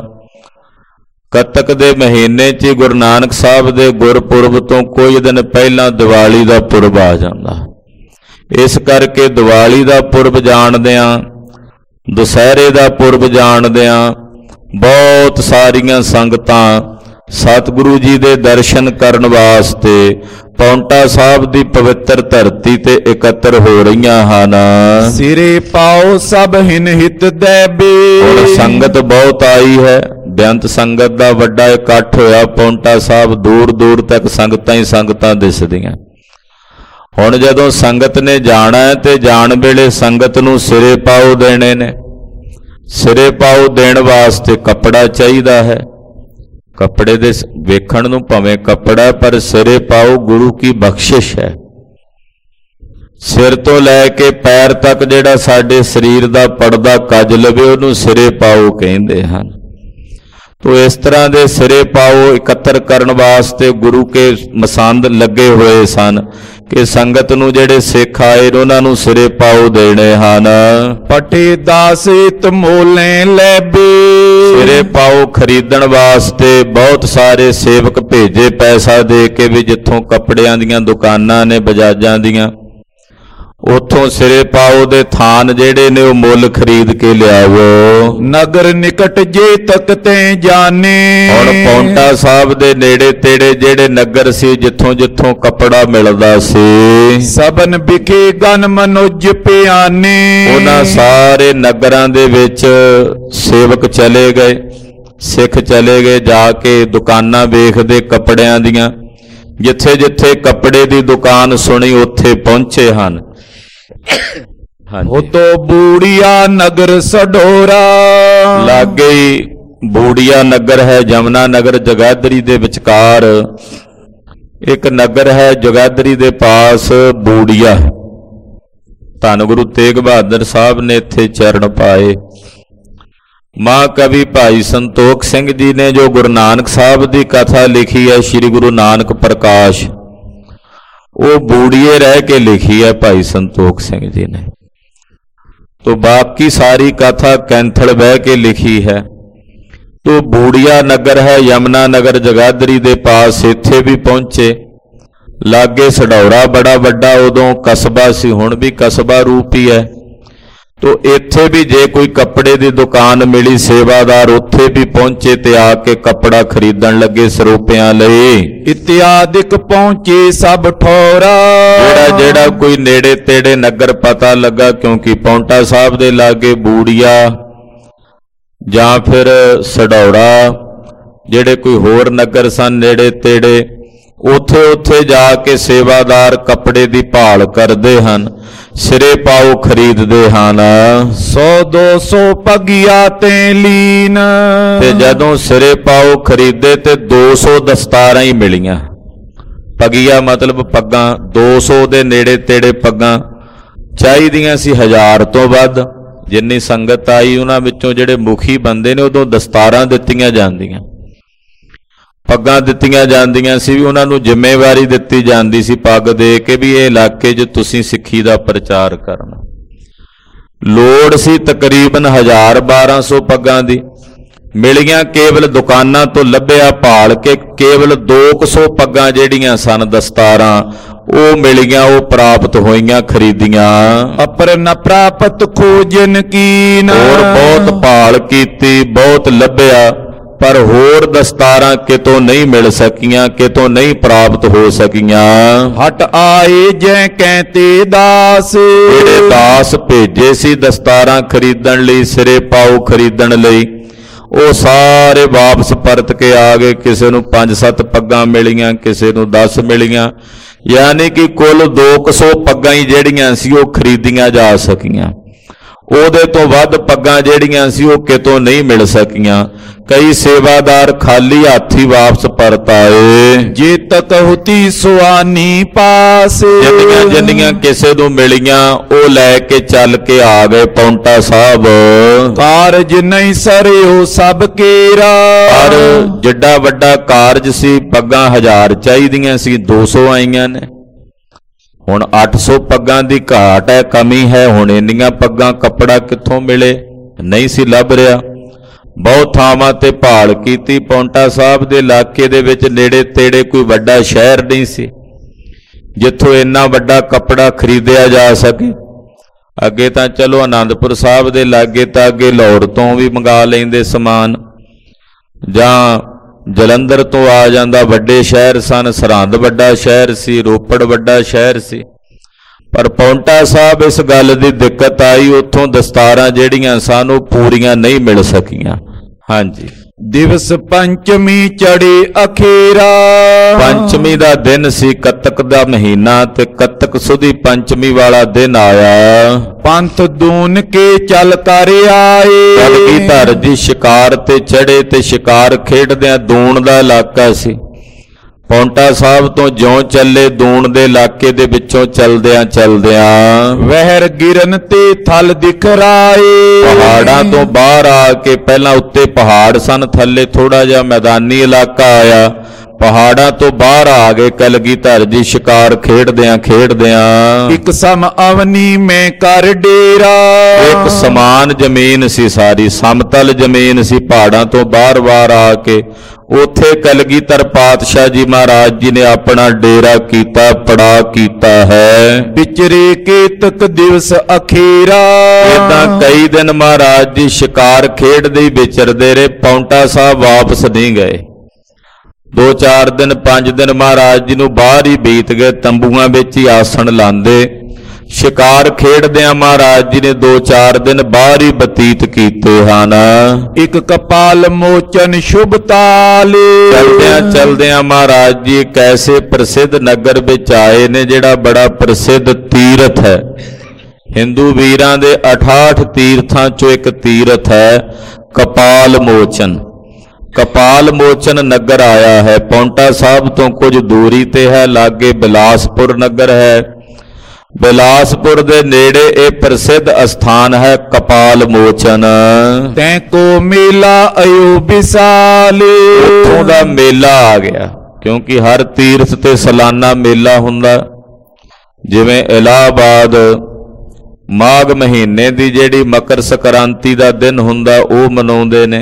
S1: ਕੱਤਕ ਦੇ ਮਹੀਨੇ 'ਚ ਹੀ ਗੁਰੂ ਨਾਨਕ ਸਾਹਿਬ ਦੇ ਗੁਰਪੁਰਬ ਤੋਂ ਕੁਝ ਦਿਨ ਪਹਿਲਾਂ ਦੀਵਾਲੀ ਦਾ ਪੁਰਬ ਆ ਜਾਂਦਾ। ਇਸ ਕਰਕੇ ਦੀਵਾਲੀ ਦਾ ਪੁਰਬ ਜਾਣਦਿਆਂ, ਦੁਸਹਿਰੇ ਦਾ ਪੁਰਬ ਜਾਣਦਿਆਂ ਬਹੁਤ ਸਾਰੀਆਂ ਸੰਗਤਾਂ ਸਤਿਗੁਰੂ ਜੀ ਦੇ ਦਰਸ਼ਨ ਕਰਨ ਵਾਸਤੇ ਪੌਂਟਾ ਸਾਹਿਬ ਦੀ ਪਵਿੱਤਰ ਧਰਤੀ ਤੇ ਇਕੱਤਰ ਹੋ ਰਹੀਆਂ ਹਨ।
S2: ਸਿਰੇ ਪਾਓ ਸਭ ਹਿਨ ਹਿਤ ਦੇਬੇ।
S1: ਹੁਣ ਸੰਗਤ ਬਹੁਤ ਆਈ ਹੈ, ਬੇਅੰਤ ਸੰਗਤ ਦਾ ਵੱਡਾ ਇਕੱਠ ਹੋਇਆ ਪੌਂਟਾ ਸਾਹਿਬ। ਦੂਰ ਦੂਰ ਤੱਕ ਸੰਗਤਾਂ ਹੀ ਸੰਗਤਾਂ ਦਿਸਦੀਆਂ। ਹੁਣ ਜਦੋਂ ਸੰਗਤ ਨੇ ਜਾਣਾ ਹੈ ਤੇ ਜਾਣ ਵੇਲੇ ਸੰਗਤ ਨੂੰ ਸਿਰੇ ਪਾਉ ਦੇਣੇ ਨੇ। ਸਿਰੇ ਪਾਉ ਦੇਣ ਵਾਸਤੇ ਕੱਪੜਾ ਚਾਹੀਦਾ ਹੈ। ਕੱਪੜੇ ਦੇ ਵੇਖਣ ਨੂੰ ਭਾਵੇਂ ਕੱਪੜਾ, ਪਰ ਸਿਰੇ ਪਾਉ ਗੁਰੂ ਕੀ ਬਖਸ਼ਿਸ਼ ਹੈ। ਸਿਰ ਤੋਂ ਲੈ ਕੇ ਪੈਰ ਤੱਕ ਜਿਹੜਾ ਸਾਡੇ ਸਰੀਰ ਦਾ ਪਰਦਾ ਕੱਜ ਲਵੇ ਉਹਨੂੰ ਸਿਰੇ ਪਾਉ ਕਹਿੰਦੇ ਹਨ। ਤੋ ਇਸ ਤਰ੍ਹਾਂ ਦੇ ਸਿਰੇ ਪਾਉ ਇਕੱਤਰ ਕਰਨ ਵਾਸਤੇ ਗੁਰੂ ਕੇ ਮਸੰਦ ਲੱਗੇ ਹੋਏ ਸਨ ਕਿ ਸੰਗਤ ਨੂੰ ਜਿਹੜੇ ਸਿੱਖ ਆਏ ਉਹਨਾਂ ਨੂੰ ਸਿਰੇ ਪਾਉ ਦੇਣੇ ਹਨ।
S2: ਪਟੇ ਦਾਸਿਤ ਮੋਲੇ ਲੈਬੇ।
S1: ਸਿਰੇ ਪਾਉ ਖਰੀਦਣ ਵਾਸਤੇ ਬਹੁਤ ਸਾਰੇ ਸੇਵਕ ਭੇਜੇ ਪੈਸਾ ਦੇ ਕੇ ਵੀ ਜਿੱਥੋਂ ਕੱਪੜਿਆਂ ਦੀਆਂ ਦੁਕਾਨਾਂ ਨੇ ਬਜਾਜਾਂ ਦੀਆਂ, ਉਥੋਂ ਸਿਰੇ ਪਾਉ ਦੇ ਥਾਨ ਜਿਹੜੇ ਨੇ ਉਹ ਮੁੱਲ ਖਰੀਦ ਕੇ ਲਿਆਵੋ।
S2: ਨਗਰ ਨਿਕਟ ਜੇ ਤੱਕ ਤੇ ਜਾਣੇ।
S1: ਹੁਣ ਪੌਂਟਾ ਸਾਹਿਬ ਦੇ ਨੇੜੇ ਤੇੜੇ ਜਿਹੜੇ ਨਗਰ ਸੀ ਜਿੱਥੋਂ ਜਿੱਥੋਂ ਕੱਪੜਾ ਮਿਲਦਾ ਸੀ,
S2: ਸਬਨ ਵਿਖੇ ਗਨ ਮਨੁਜ ਪਿਆਨੇ।
S1: ਉਹਨਾਂ ਸਾਰੇ ਨਗਰਾਂ ਦੇ ਵਿੱਚ ਸੇਵਕ ਚਲੇ ਗਏ, ਸਿੱਖ ਚਲੇ ਗਏ, ਜਾ ਕੇ ਦੁਕਾਨਾਂ ਵੇਖਦੇ ਕੱਪੜਿਆਂ ਦੀਆਂ। ਜਿੱਥੇ ਜਿੱਥੇ ਕੱਪੜੇ ਦੀ ਦੁਕਾਨ ਸੁਣੀ ਉੱਥੇ ਪਹੁੰਚੇ ਹਨ।
S2: ਉਤੋ ਬੂੜੀਆ ਨਗਰ ਸਡੋਰਾ।
S1: ਲਾਗੇ ਹੀ ਬੂੜੀਆ ਨਗਰ ਹੈ, ਜਮਨਾ ਨਗਰ ਜਗਾਦਰੀ ਦੇ ਵਿਚਕਾਰ ਇੱਕ ਨਗਰ ਹੈ। ਜਗਾਦਰੀ ਦੇ ਪਾਸ ਬੂੜੀਆ। ਧੰਨ ਗੁਰੂ ਤੇਗ ਬਹਾਦਰ ਸਾਹਿਬ ਨੇ ਇੱਥੇ ਚਰਨ ਪਾਏ। ਮਾਂ ਕਵੀ ਭਾਈ ਸੰਤੋਖ ਸਿੰਘ ਜੀ ਨੇ ਜੋ ਗੁਰੂ ਨਾਨਕ ਸਾਹਿਬ ਦੀ ਕਥਾ ਲਿਖੀ ਹੈ, ਸ੍ਰੀ ਗੁਰੂ ਨਾਨਕ ਪ੍ਰਕਾਸ਼, ਉਹ ਬੂੜੀਏ ਰਹਿ ਕੇ ਲਿਖੀ ਹੈ ਭਾਈ ਸੰਤੋਖ ਸਿੰਘ ਜੀ ਨੇ। तो बाकी सारी कथा कैंथल बह के लिखी है। तो बूड़िया नगर है यमुना नगर जगाधरी दे पास, इत्थे भी पहुंचे। लागे सढौरा बड़ा वड्डा उदों कस्बा सी, हुण भी कस्बा रूप ही है। तो इत्थे भी जे कोई कपड़े दी दुकान मिली, सेवादार उत्थे भी पहुंचे ते आके कपड़ा खरीदण लगे सरोपियां लई।
S2: इत्यादिक पहुंचे सब ठौरा,
S1: जेड़ा जेड़ा कोई नेड़े तेड़े नगर पता लगा, क्योंकि पौंटा साहब दे लागे बूड़िया जां फिर सढौरा, जेड़े कोई होर नगर सन नेड़े तेड़े, उथे उथे जाके सेवादार कपड़े दी भाल करदे हन, सिरे पाओ खरीददे हन।
S2: सौ दो सौ पगिया ते लीन,
S1: ते जदों सिरे पाओ खरीदे ते दो सौ दस्तारां ही मिलियां। पगिया मतलब पग्गां, दो सौ दे नेड़े तेड़े पग्गां चाहीदियां सी हजार तो वध। जिन्नी संगत आई उन्हां विचों जिहड़े मुखी बंदे ने उदों दस्तारां दित्तियां जांदियां, पग्गां दित्तियां जांदियां सी, भी उन्हां नूं जिम्मेवारी दित्ती जांदी सी पग दे के भी ये इलाके च तुसीं सिੱਖੀ दा प्रचार करना। लोड़ सी तकरीबन हजार बारह सौ पग्गां दी, मिलियां केवल दुकानां तो लभ्या भाल के केवल दो सौ पग्गां जेड़ियां सन दस्तारां ਉਹ ਮਿਲੀਆਂ, ਉਹ ਪ੍ਰਾਪਤ ਹੋਈਆਂ ਖਰੀਦੀਆਂ।
S2: ਅਪਰ ਨ ਪ੍ਰਾਪਤ ਖੋਜਨ ਕੀਨ,
S1: ਹੋਰ ਬਹੁਤ ਭਾਲ ਕੀਤੀ, ਬਹੁਤ ਲੱਭਿਆ, पर होर दस्तारां कितों नहीं मिल सकियां, कितों नहीं प्राप्त हो सकियां।
S2: हट आए जै कहते दास,
S1: जेड़े दास भेजे सी दस्तारां खरीदण लई, सिरे पाओ खरीदण लई, ਉਹ ਸਾਰੇ वापस परत के आ गए। किसी नूं पंज सत्त पग्गां मिलियां, किसी नूं दस मिलियां, यानी कि कुल दो सौ पग्गां ही ਜਿਹੜੀਆਂ ਸੀ ਉਹ ਖਰੀਦੀਆਂ ਜਾ ਸਕੀਆਂ। ਉਹਦੇ ਤੋਂ ਵੱਧ ਪੱਗਾਂ ਜਿਹੜੀਆਂ ਸੀ ਉਹ ਕਿਤੋਂ ਨਹੀਂ ਮਿਲ ਸਕੀਆਂ। ਕਈ ਸੇਵਾਦਾਰ ਖਾਲੀ ਹੱਥ ਹੀ ਵਾਪਸ ਪਰਤ ਆਏ।
S2: ਜੇ ਤਕ ਹੁਤੀ ਸੁਆਨੀ ਪਾਸ,
S1: ਜਿੰਨੀਆਂ ਜਿੰਨੀਆਂ ਕਿਸੇ ਨੂੰ ਮਿਲੀਆਂ ਉਹ ਲੈ ਕੇ ਚੱਲ ਕੇ ਆ ਗਏ ਪੌਂਟਾ ਸਾਹਿਬ।
S2: ਕਾਰਜ ਨਹੀਂ ਸਰਿਓ ਸਭ ਕੇਰਾ,
S1: ਪਰ ਜਿੱਡਾ ਵੱਡਾ ਕਾਰਜ ਸੀ, ਪੱਗਾਂ ਹਜ਼ਾਰ ਚਾਹੀਦੀਆਂ ਸੀ, ਦੋ ਸੌ ਆਈਆਂ ਨੇ। ਹੁਣ ਅੱਠ ਸੌ ਪੱਗਾਂ ਦੀ ਘਾਟ ਹੈ, ਕਮੀ ਹੈ। ਹੁਣ ਇੰਨੀਆਂ ਪੱਗਾਂ ਕੱਪੜਾ ਕਿੱਥੋਂ ਮਿਲੇ, ਨਹੀਂ ਸੀ ਲੱਭ ਰਿਹਾ। ਬਹੁਤ ਥਾਵਾਂ ਤੇ ਭਾਲ ਕੀਤੀ। ਪੌਂਟਾ ਸਾਹਿਬ ਦੇ ਇਲਾਕੇ ਦੇ ਵਿੱਚ ਨੇੜੇ ਤੇੜੇ ਕੋਈ ਵੱਡਾ ਸ਼ਹਿਰ ਨਹੀਂ ਸੀ ਜਿੱਥੋਂ ਇੰਨਾ ਵੱਡਾ ਕੱਪੜਾ ਖਰੀਦਿਆ ਜਾ ਸਕੇ। ਅੱਗੇ ਤਾਂ ਚਲੋ ਆਨੰਦਪੁਰ ਸਾਹਿਬ ਦੇ ਲਾਗੇ ਤਾਂ ਅੱਗੇ ਲਾਹੌਰ ਤੋਂ ਵੀ ਮੰਗਾ ਲੈਂਦੇ ਸਮਾਨ, ਜਾਂ ਜਲੰਧਰ ਤੋਂ ਆ ਜਾਂਦਾ। ਵੱਡੇ ਸ਼ਹਿਰ ਸਨ, ਸਰਹੰਦ ਵੱਡਾ ਸ਼ਹਿਰ ਸੀ, ਰੋਪੜ ਵੱਡਾ ਸ਼ਹਿਰ ਸੀ। ਪਰ ਪੌਂਟਾ ਸਾਹਿਬ ਇਸ ਗੱਲ ਦੀ ਦਿੱਕਤ ਆਈ, ਉੱਥੋਂ ਦਸਤਾਰਾਂ ਜਿਹੜੀਆਂ ਸਨ ਉਹ ਪੂਰੀਆਂ ਨਹੀਂ ਮਿਲ ਸਕੀਆਂ। ਹਾਂਜੀ।
S2: ਦਿਵਸ ਪੰਚਮੀ ਚੜੇ ਅਖੇਰਾ,
S1: ਪੰਚਮੀ ਦਾ ਦਿਨ ਸੀ, ਕੱਤਕ ਦਾ ਮਹੀਨਾ, ਤੇ ਕੱਤਕ ਸੁਦੀ ਪੰਚਮੀ ਵਾਲਾ ਦਿਨ ਆਇਆ।
S2: ਪੰਥ ਦੂਨ ਕੇ ਚੱਲ ਕਰ ਆਏ,
S1: ਕਲਗੀਧਰ ਜੀ ਸ਼ਿਕਾਰ ਤੇ ਚੜੇ, ਤੇ ਸ਼ਿਕਾਰ ਖੇਡਦਿਆਂ ਦੂਣ ਦਾ ਇਲਾਕਾ ਸੀ। ਪੌਂਟਾ ਸਾਹਿਬ ਤੋਂ ਜਿਉਂ ਚੱਲੇ ਦੂਣ ਦੇ ਇਲਾਕੇ ਦੇ ਵਿੱਚੋਂ ਚਲਦਿਆਂ ਚਲਦਿਆਂ
S2: ਵਹਿਰ ਗਿਰਨ ਤੇ ਥਲ ਦਿਖ ਰਾਏ,
S1: ਪਹਾੜਾਂ ਤੋਂ ਬਾਹਰ ਆ ਕੇ, ਪਹਿਲਾਂ ਉੱਤੇ ਪਹਾੜ ਸਨ, ਥੱਲੇ ਥੋੜਾ ਜਿਹਾ ਮੈਦਾਨੀ ਇਲਾਕਾ ਆਇਆ। ਪਹਾੜਾਂ ਤੋਂ ਬਾਹਰ ਆ ਗਏ ਕਲਗੀਧਰ ਜੀ ਸ਼ਿਕਾਰ ਖੇਡਦਿਆਂ ਖੇਡਦਿਆਂ।
S2: ਇੱਕ ਸਮ ਅਵਨੀ ਮੈਂ ਕਰ ਡੇਰਾ,
S1: ਇੱਕ ਸਮਾਨ ਜ਼ਮੀਨ ਸੀ, ਸਾਰੀ ਸਮਤਲ ਜ਼ਮੀਨ ਸੀ। ਪਹਾੜਾਂ ਤੋਂ ਬਾਹਰ ਬਾਹਰ ਆ ਕੇ ਉੱਥੇ ਕਲਗੀਧਰ ਪਾਤਸ਼ਾਹ ਜੀ ਮਹਾਰਾਜ ਜੀ ਨੇ ਆਪਣਾ ਡੇਰਾ ਕੀਤਾ, ਪੜਾ ਕੀਤਾ ਹੈ।
S2: ਵਿਚਰੇ ਕੇਤਕ ਦਿਵਸ ਅਖੇਰਾ,
S1: ਏਦਾਂ ਕਈ ਦਿਨ ਮਹਾਰਾਜ ਜੀ ਸ਼ਿਕਾਰ ਖੇਡਦੇ ਹੀ ਵਿਚਰਦੇ ਰਹੇ। ਪੌਂਟਾ ਸਾਹਿਬ ਵਾਪਸ ਨਹੀਂ ਗਏ। ਦੋ ਚਾਰ ਦਿਨ ਪੰਜ ਦਿਨ ਮਹਾਰਾਜ ਜੀ ਨੂੰ ਬਾਹਰ ਹੀ ਬੀਤ ਗਏ, ਤੰਬੂਆਂ ਵਿੱਚ ਹੀ ਆਸਣ ਲਾਉਂਦੇ। ਸ਼ਿਕਾਰ ਖੇਡਦਿਆਂ ਮਹਾਰਾਜ ਜੀ ਨੇ ਦੋ ਚਾਰ ਦਿਨ ਬਾਹਰ ਹੀ ਬਤੀਤ ਕੀਤੇ ਹਨ।
S2: ਇੱਕ ਕਪਾਲ ਮੋਚਨ ਸ਼ੁਭ ਤਾਲੇ,
S1: ਚਲਦਿਆਂ ਚਲਦਿਆਂ ਮਹਾਰਾਜ ਜੀ ਇੱਕ ਐਸੇ ਪ੍ਰਸਿੱਧ ਨਗਰ ਵਿੱਚ ਆਏ ਨੇ ਜਿਹੜਾ ਬੜਾ ਪ੍ਰਸਿੱਧ ਤੀਰਥ ਹੈ। ਹਿੰਦੂ ਵੀਰਾਂ ਦੇ ਅਠਾਹਠ ਤੀਰਥਾਂ ਚੋਂ ਇੱਕ ਤੀਰਥ ਹੈ ਕਪਾਲ ਮੋਚਨ। ਕਪਾਲ ਮੋਚਨ ਨਗਰ ਆਇਆ ਹੈ, ਪੌਂਟਾ ਸਾਹਿਬ ਤੋਂ ਕੁਝ ਦੂਰੀ ਤੇ ਹੈ। ਲਾਗੇ ਬਿਲਾਸਪੁਰ ਨਗਰ ਹੈ। ਬਿਲਾਸਪੁਰ ਦੇ ਨੇੜੇ ਇਹ ਪ੍ਰਸਿੱਧ ਅਸਥਾਨ ਹੈ ਕਪਾਲ ਮੋਚਨ।
S2: ਤੈਂ ਕੋ ਮੇਲਾ ਅਯੋ ਵਿਸਾਲੇ,
S1: ਉੱਥੋਂ ਦਾ ਮੇਲਾ ਆ ਗਿਆ, ਕਿਉਂਕਿ ਹਰ ਤੀਰਥ ਤੇ ਸਾਲਾਨਾ ਮੇਲਾ ਹੁੰਦਾ। ਜਿਵੇਂ ਇਲਾਹਾਬਾਦ ਮਾਘ ਮਹੀਨੇ ਦੀ ਜਿਹੜੀ ਮਕਰ ਸੰਕ੍ਰਾਂਤੀ ਦਾ ਦਿਨ ਹੁੰਦਾ ਉਹ ਮਨਾਉਂਦੇ ਨੇ।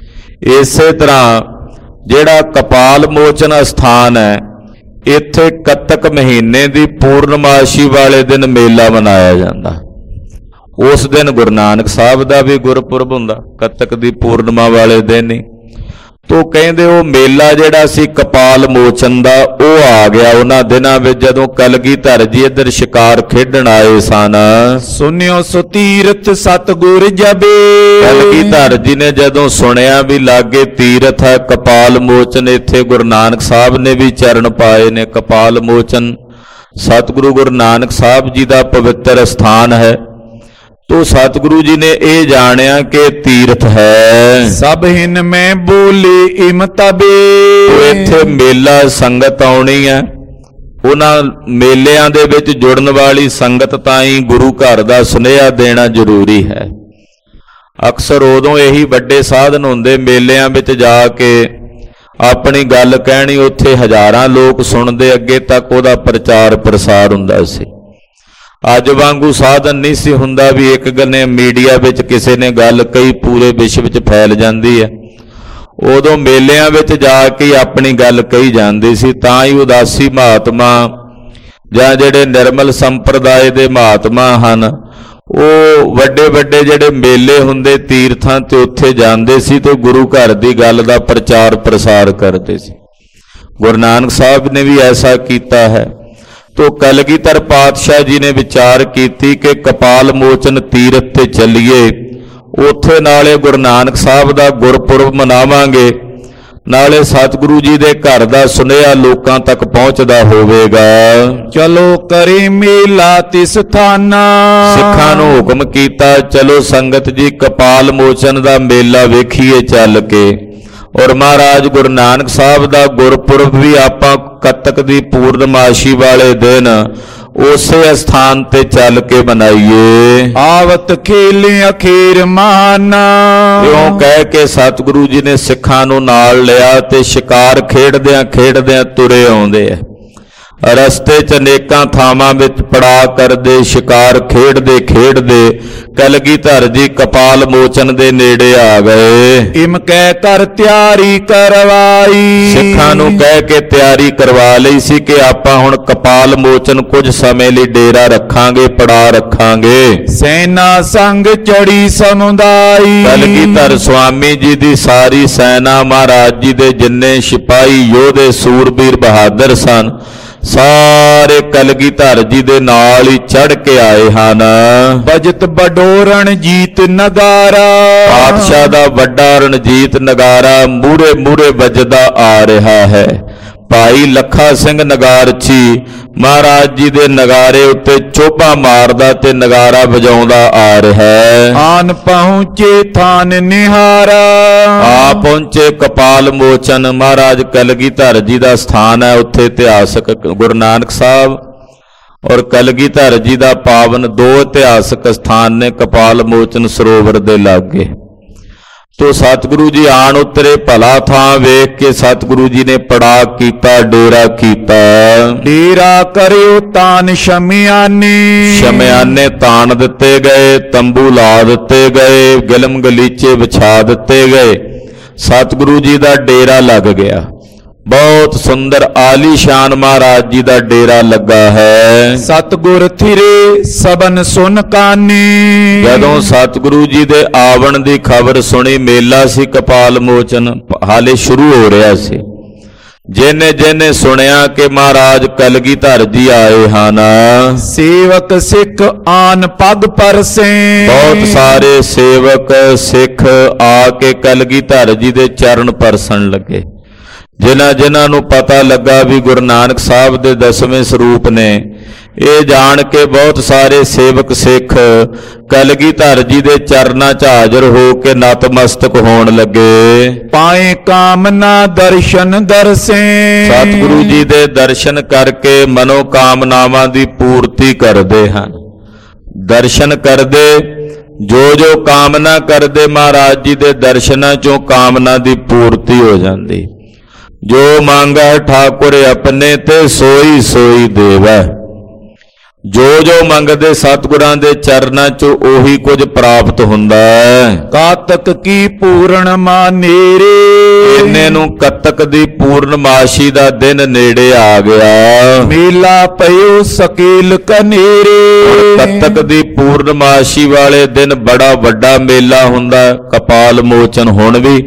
S1: ਇਸੇ ਤਰ੍ਹਾਂ ਜਿਹੜਾ ਕਪਾਲ ਮੋਚਨ ਅਸਥਾਨ ਹੈ, ਇੱਥੇ ਕੱਤਕ ਮਹੀਨੇ ਦੀ ਪੂਰਨਮਾਸ਼ੀ ਵਾਲੇ ਦਿਨ ਮੇਲਾ ਮਨਾਇਆ ਜਾਂਦਾ। ਉਸ ਦਿਨ ਗੁਰੂ ਨਾਨਕ ਸਾਹਿਬ ਦਾ ਵੀ ਗੁਰਪੁਰਬ ਹੁੰਦਾ, ਕੱਤਕ ਦੀ ਪੂਰਨਮਾ ਵਾਲੇ ਦਿਨ ਹੀ। ਤੋ ਕਹਿੰਦੇ ਉਹ ਮੇਲਾ ਜਿਹੜਾ ਸੀ ਕਪਾਲ ਮੋਚਨ ਦਾ, ਉਹ ਆ ਗਿਆ ਉਹਨਾਂ ਦਿਨਾਂ ਵਿੱਚ ਜਦੋਂ ਕਲਗੀਧਰ ਜੀ ਇੱਧਰ ਸ਼ਿਕਾਰ ਖੇਡਣ ਆਏ ਸਨ।
S2: ਸੁਨਿਓ ਸੋ ਤੀਰਥ ਸਤਿਗੁਰ ਜਬੇ,
S1: ਕਲਗੀਧਰ ਜੀ ਨੇ ਜਦੋਂ ਸੁਣਿਆ ਵੀ ਲਾਗੇ ਤੀਰਥ ਹੈ ਕਪਾਲ ਮੋਚਨ, ਇੱਥੇ ਗੁਰੂ ਨਾਨਕ ਸਾਹਿਬ ਨੇ ਵੀ ਚਰਨ ਪਾਏ ਨੇ। ਕਪਾਲ ਮੋਚਨ ਸਤਿਗੁਰੂ ਗੁਰੂ ਨਾਨਕ ਸਾਹਿਬ ਜੀ ਦਾ ਪਵਿੱਤਰ ਸਥਾਨ ਹੈ। ਤੋ ਸਤਿਗੁਰੂ ਜੀ ਨੇ ਇਹ ਜਾਣਿਆ ਕਿ ਤੀਰਥ ਹੈ।
S2: ਸਭ ਹਿਨ ਮੈਂ ਬੋਲੇ ਇਮਤਬੇ,
S1: ਇੱਥੇ ਮੇਲਾ ਸੰਗਤ ਆਉਣੀ ਹੈ। ਉਹਨਾਂ ਮੇਲਿਆਂ ਦੇ ਵਿੱਚ ਜੁੜਨ ਵਾਲੀ ਸੰਗਤ ਤਾਂ ਹੀ ਗੁਰੂ ਘਰ ਦਾ ਸੁਨੇਹਾ ਦੇਣਾ ਜ਼ਰੂਰੀ ਹੈ। ਅਕਸਰ ਉਦੋਂ ਇਹੀ ਵੱਡੇ ਸਾਧਨ ਹੁੰਦੇ, ਮੇਲਿਆਂ ਵਿੱਚ ਜਾ ਕੇ ਆਪਣੀ ਗੱਲ ਕਹਿਣੀ, ਉੱਥੇ ਹਜ਼ਾਰਾਂ ਲੋਕ ਸੁਣਦੇ, ਅੱਗੇ ਤੱਕ ਉਹਦਾ ਪ੍ਰਚਾਰ ਪ੍ਰਸਾਰ ਹੁੰਦਾ ਸੀ। ਅੱਜ ਵਾਂਗੂ ਸਾਧਨ ਨਹੀਂ ਸੀ ਹੁੰਦਾ ਵੀ ਇੱਕ ਗੰਨੇ ਮੀਡੀਆ ਵਿੱਚ ਕਿਸੇ ਨੇ ਗੱਲ ਕਹੀ ਪੂਰੇ ਵਿਸ਼ਵ ਵਿੱਚ ਫੈਲ ਜਾਂਦੀ ਹੈ। ਉਦੋਂ ਮੇਲਿਆਂ ਵਿੱਚ ਜਾ ਕੇ ਆਪਣੀ ਗੱਲ ਕਹੀ ਜਾਂਦੀ ਸੀ। ਤਾਂ ਹੀ ਉਦਾਸੀ ਮਹਾਤਮਾ ਜਾਂ ਜਿਹੜੇ ਨਿਰਮਲ ਸੰਪਰਦਾਇ ਦੇ ਮਹਾਤਮਾ ਹਨ, ਉਹ ਵੱਡੇ ਵੱਡੇ ਜਿਹੜੇ ਮੇਲੇ ਹੁੰਦੇ ਤੀਰਥਾਂ ਤੇ ਉੱਥੇ ਜਾਂਦੇ ਸੀ ਤੇ ਗੁਰੂ ਘਰ ਦੀ ਗੱਲ ਦਾ ਪ੍ਰਚਾਰ ਪ੍ਰਸਾਰ ਕਰਦੇ ਸੀ। ਗੁਰੂ ਨਾਨਕ ਸਾਹਿਬ ਨੇ ਵੀ ਐਸਾ ਕੀਤਾ ਹੈ। ਤੋ ਕਲਗੀਧਰ ਪਾਤਸ਼ਾਹ ਜੀ ਨੇ ਵਿਚਾਰ ਕੀਤੀ ਕਿ ਕਪਾਲ ਮੋਚਨ ਤੀਰਥ ਤੇ ਚੱਲੀਏ, ਉੱਥੇ ਨਾਲੇ ਗੁਰੂ ਨਾਨਕ ਸਾਹਿਬ ਦਾ ਗੁਰਪੁਰਬ ਮਨਾਵਾਂਗੇ, ਨਾਲੇ ਸਤਿਗੁਰੂ ਜੀ ਦੇ ਘਰ ਦਾ ਸੁਨੇਹਾ ਲੋਕਾਂ ਤੱਕ ਪਹੁੰਚਦਾ ਹੋਵੇਗਾ।
S2: ਚਲੋ ਕਰੇ ਮੇਲਾ ਤਿਸ ਥਾਨਾ,
S1: ਸਿੱਖਾਂ ਨੂੰ ਹੁਕਮ ਕੀਤਾ ਚਲੋ ਸੰਗਤ ਜੀ ਕਪਾਲ ਮੋਚਨ ਦਾ ਮੇਲਾ ਵੇਖੀਏ ਚੱਲ ਕੇ। ਔਰ ਮਹਾਰਾਜ ਗੁਰੂ ਨਾਨਕ ਸਾਹਿਬ ਦਾ ਗੁਰਪੁਰਬ ਵੀ ਆਪਾਂ ਕੱਤਕ ਦੀ ਪੂਰਨਮਾਸ਼ੀ ਵਾਲੇ ਦਿਨ ਉਸੇ ਸਥਾਨ ਤੇ ਚੱਲ ਕੇ ਮਨਾਈਏ।
S2: ਆਵਤ ਖੇਲੇ ਅਖੀਰ ਮਾਨਾ,
S1: ਇਉਂ ਕਹਿ ਕੇ ਸਤਿਗੁਰੂ ਜੀ ਨੇ ਸਿੱਖਾਂ ਨੂੰ ਨਾਲ ਲਿਆ ਤੇ ਸ਼ਿਕਾਰ ਖੇਡਦਿਆਂ ਖੇਡਦਿਆਂ ਤੁਰੇ ਆਉਂਦੇ ਆ। ਰਸਤੇ 'ਚ ਅਨੇਕਾਂ ਥਾਵਾਂ ਵਿੱਚ ਪੜਾਅ ਕਰਦੇ, ਸ਼ਿਕਾਰ ਖੇਡਦੇ ਖੇਡਦੇ ਕਲਗੀਧਰ ਜੀ ਕਪਾਲ ਮੋਚਨ ਦੇ ਨੇੜੇ ਆ ਗਏ।
S2: ਇਮ ਕਹਿ ਕਰ ਤਿਆਰੀ ਕਰਵਾਈ,
S1: ਸਿੱਖਾਂ ਨੂੰ ਕਹਿ ਕੇ ਤਿਆਰੀ ਕਰਵਾ ਲਈ ਸੀ ਕਿ ਆਪਾਂ ਹੁਣ ਕਪਾਲ ਮੋਚਨ ਕੁਝ ਸਮੇਂ ਲਈ ਡੇਰਾ ਰੱਖਾਂਗੇ, ਪੜਾਅ ਰੱਖਾਂਗੇ।
S2: ਸੈਨਾ ਸੰਗ ਚੜੀ ਸਮੁਦਾਈ,
S1: ਕਲਗੀਧਰ ਸੁਆਮੀ ਜੀ ਦੀ ਸਾਰੀ ਸੈਨਾ, ਮਹਾਰਾਜ ਜੀ ਦੇ ਜਿੰਨੇ ਸਿਪਾਹੀ ਯੋਧੇ ਸੂਰਬੀਰ ਬਹਾਦਰ ਸਨ, ਸਾਰੇ ਕਲਗੀਧਰ ਜੀ ਦੇ ਨਾਲ ਹੀ ਚੜ ਕੇ ਆਏ ਹਨ।
S2: ਬਜਤ ਬਡੋਰਨ ਜੀਤ ਨਗਾਰਾ,
S1: ਪਾਤਸ਼ਾਹ ਦਾ ਵੱਡਾ ਰਣਜੀਤ ਨਗਾਰਾ ਮੂਰੇ ਮੂਰੇ ਵੱਜਦਾ ਆ ਰਿਹਾ ਹੈ। ਭਾਈ ਲੱਖਾ ਸਿੰਘ ਨਗਾਰਚੀ ਮਹਾਰਾਜ ਜੀ ਦੇ ਨਗਾਰੇ ਉੱਤੇ ਚੋਭਾ ਮਾਰਦਾ ਤੇ ਨਗਾਰਾ ਵਜਾਉਂਦਾ ਆ ਰਿਹਾ ਹੈ।
S2: ਆਨ ਪਹੁੰਚੇ ਥਾਨ ਨਿਹਾਰਾ,
S1: ਆ ਪਹੁੰਚੇ ਕਪਾਲ ਮੋਚਨ, ਮਹਾਰਾਜ ਕਲਗੀਧਰ ਜੀ ਦਾ ਸਥਾਨ ਹੈ। ਉੱਥੇ ਇਤਿਹਾਸਕ ਗੁਰੂ ਨਾਨਕ ਸਾਹਿਬ ਔਰ ਕਲਗੀਧਰ ਜੀ ਦਾ ਪਾਵਨ ਦੋ ਇਤਿਹਾਸਕ ਸਥਾਨ ਨੇ ਕਪਾਲ ਮੋਚਨ ਸਰੋਵਰ ਦੇ ਲਾਗੇ। ਤੋ ਸਤਿਗੁਰੂ ਜੀ ਆਣ ਉਤਰੇ, ਭਲਾ ਥਾਂ ਵੇਖ ਕੇ ਸਤਿਗੁਰੂ ਜੀ ਨੇ ਪੜਾਅ ਕੀਤਾ, ਡੇਰਾ ਕੀਤਾ।
S2: ਡੇਰਾ ਕਰਿਓ ਤਾਨ ਸ਼ਮਿਆਨੇ,
S1: ਸ਼ਮਿਆਨੇ ਤਾਣ ਦਿੱਤੇ ਗਏ, ਤੰਬੂ ਲਾ ਦਿੱਤੇ ਗਏ, ਗਿਲਮ ਗਲੀਚੇ ਵਿਛਾ ਦਿੱਤੇ ਗਏ। ਸਤਿਗੁਰੂ ਜੀ ਦਾ ਡੇਰਾ ਲੱਗ ਗਿਆ। ਬਹੁਤ ਸੁੰਦਰ ਆਲੀਸ਼ਾਨ ਮਹਾਰਾਜ ਜੀ ਦਾ ਡੇਰਾ ਲੱਗਾ ਹੈ।
S2: ਸਤਿਗੁਰ ਥਿਰੇ ਸਬਨ ਸੁਨ ਕਾਨੀ,
S1: ਜਦੋਂ ਸਤਿਗੁਰੂ ਜੀ ਦੇ ਆਵਣ ਦੀ ਖਬਰ ਸੁਣੀ, ਮੇਲਾ ਸੀ ਕਪਾਲ ਮੋਚਨ ਹਾਲੇ ਸ਼ੁਰੂ ਹੋ ਰਿਹਾ ਸੀ। ਜਿਹਨੇ ਜਿਹਨੇ ਸੁਣਿਆ ਕਿ ਮਹਾਰਾਜ ਕਲਗੀਧਰ ਜੀ ਆਏ ਹਨ,
S2: ਸੇਵਕ ਸਿੱਖ ਆਨ ਪੱਗ ਪਰਸੇ,
S1: ਬਹੁਤ ਸਾਰੇ ਸੇਵਕ ਸਿੱਖ ਆ ਕੇ ਕਲਗੀਧਰ ਜੀ ਦੇ ਚਰਨ ਪਰਸਣ ਲੱਗੇ। ਜਿਨ੍ਹਾਂ ਜਿਨ੍ਹਾਂ ਨੂੰ ਪਤਾ ਲੱਗਾ ਵੀ ਗੁਰੂ ਨਾਨਕ ਸਾਹਿਬ ਦੇ ਦਸਵੇਂ ਸਰੂਪ ਨੇ, ਇਹ ਜਾਣ ਕੇ ਬਹੁਤ ਸਾਰੇ ਸੇਵਕ ਸਿੱਖ ਕਲਗੀਧਰ ਜੀ ਦੇ ਚਰਨਾਂ 'ਚ ਹਾਜ਼ਰ ਹੋ ਕੇ ਨਤਮਸਤਕ ਹੋਣ ਲੱਗੇ।
S2: ਪਾਏ ਕਾਮਨਾ ਦਰਸ਼ਨ ਦਰਸੇ,
S1: ਸਤਿਗੁਰੂ ਜੀ ਦੇ ਦਰਸ਼ਨ ਕਰਕੇ ਮਨੋ ਕਾਮਨਾਵਾਂ ਦੀ ਪੂਰਤੀ ਕਰਦੇ ਹਨ। ਦਰਸ਼ਨ ਕਰਦੇ ਜੋ ਜੋ ਕਾਮਨਾ ਕਰਦੇ, ਮਹਾਰਾਜ ਜੀ ਦੇ ਦਰਸ਼ਨਾਂ 'ਚੋਂ ਕਾਮਨਾ ਦੀ ਪੂਰਤੀ ਹੋ ਜਾਂਦੀ। ਜੋ ਮੰਗੈ ਠਾਕੁਰ ਆਪਣੇ ਤੇ ਸੋਈ ਸੋਈ ਦੇਵੈ। ਜੋ ਜੋ ਮੰਗਦੇ ਸਤਿਗੁਰਾਂ ਦੇ ਚਰਨਾਂ 'ਚ ਉਹੀ ਕੁਝ ਪ੍ਰਾਪਤ ਹੁੰਦਾ ਹੈ।
S2: ਕਾਤਕ ਕੀ ਪੂਰਨਮਾ ਨੇਰੇ,
S1: ਇੰਨੇ ਨੂੰ ਕੱਤਕ ਦੀ ਪੂਰਨਮਾਸ਼ੀ ਦਾ ਦਿਨ ਨੇੜੇ ਆ ਗਿਆ।
S2: ਮੇਲਾ ਪਇਓ ਸਕੇਲ ਕਨੇਰੇ,
S1: ਕੱਤਕ ਦੀ ਪੂਰਨਮਾਸ਼ੀ ਵਾਲੇ ਦਿਨ ਬੜਾ ਵੱਡਾ ਮੇਲਾ ਹੁੰਦਾ। ਕਪਾਲ ਮੋਚਨ ਹੁਣ ਵੀ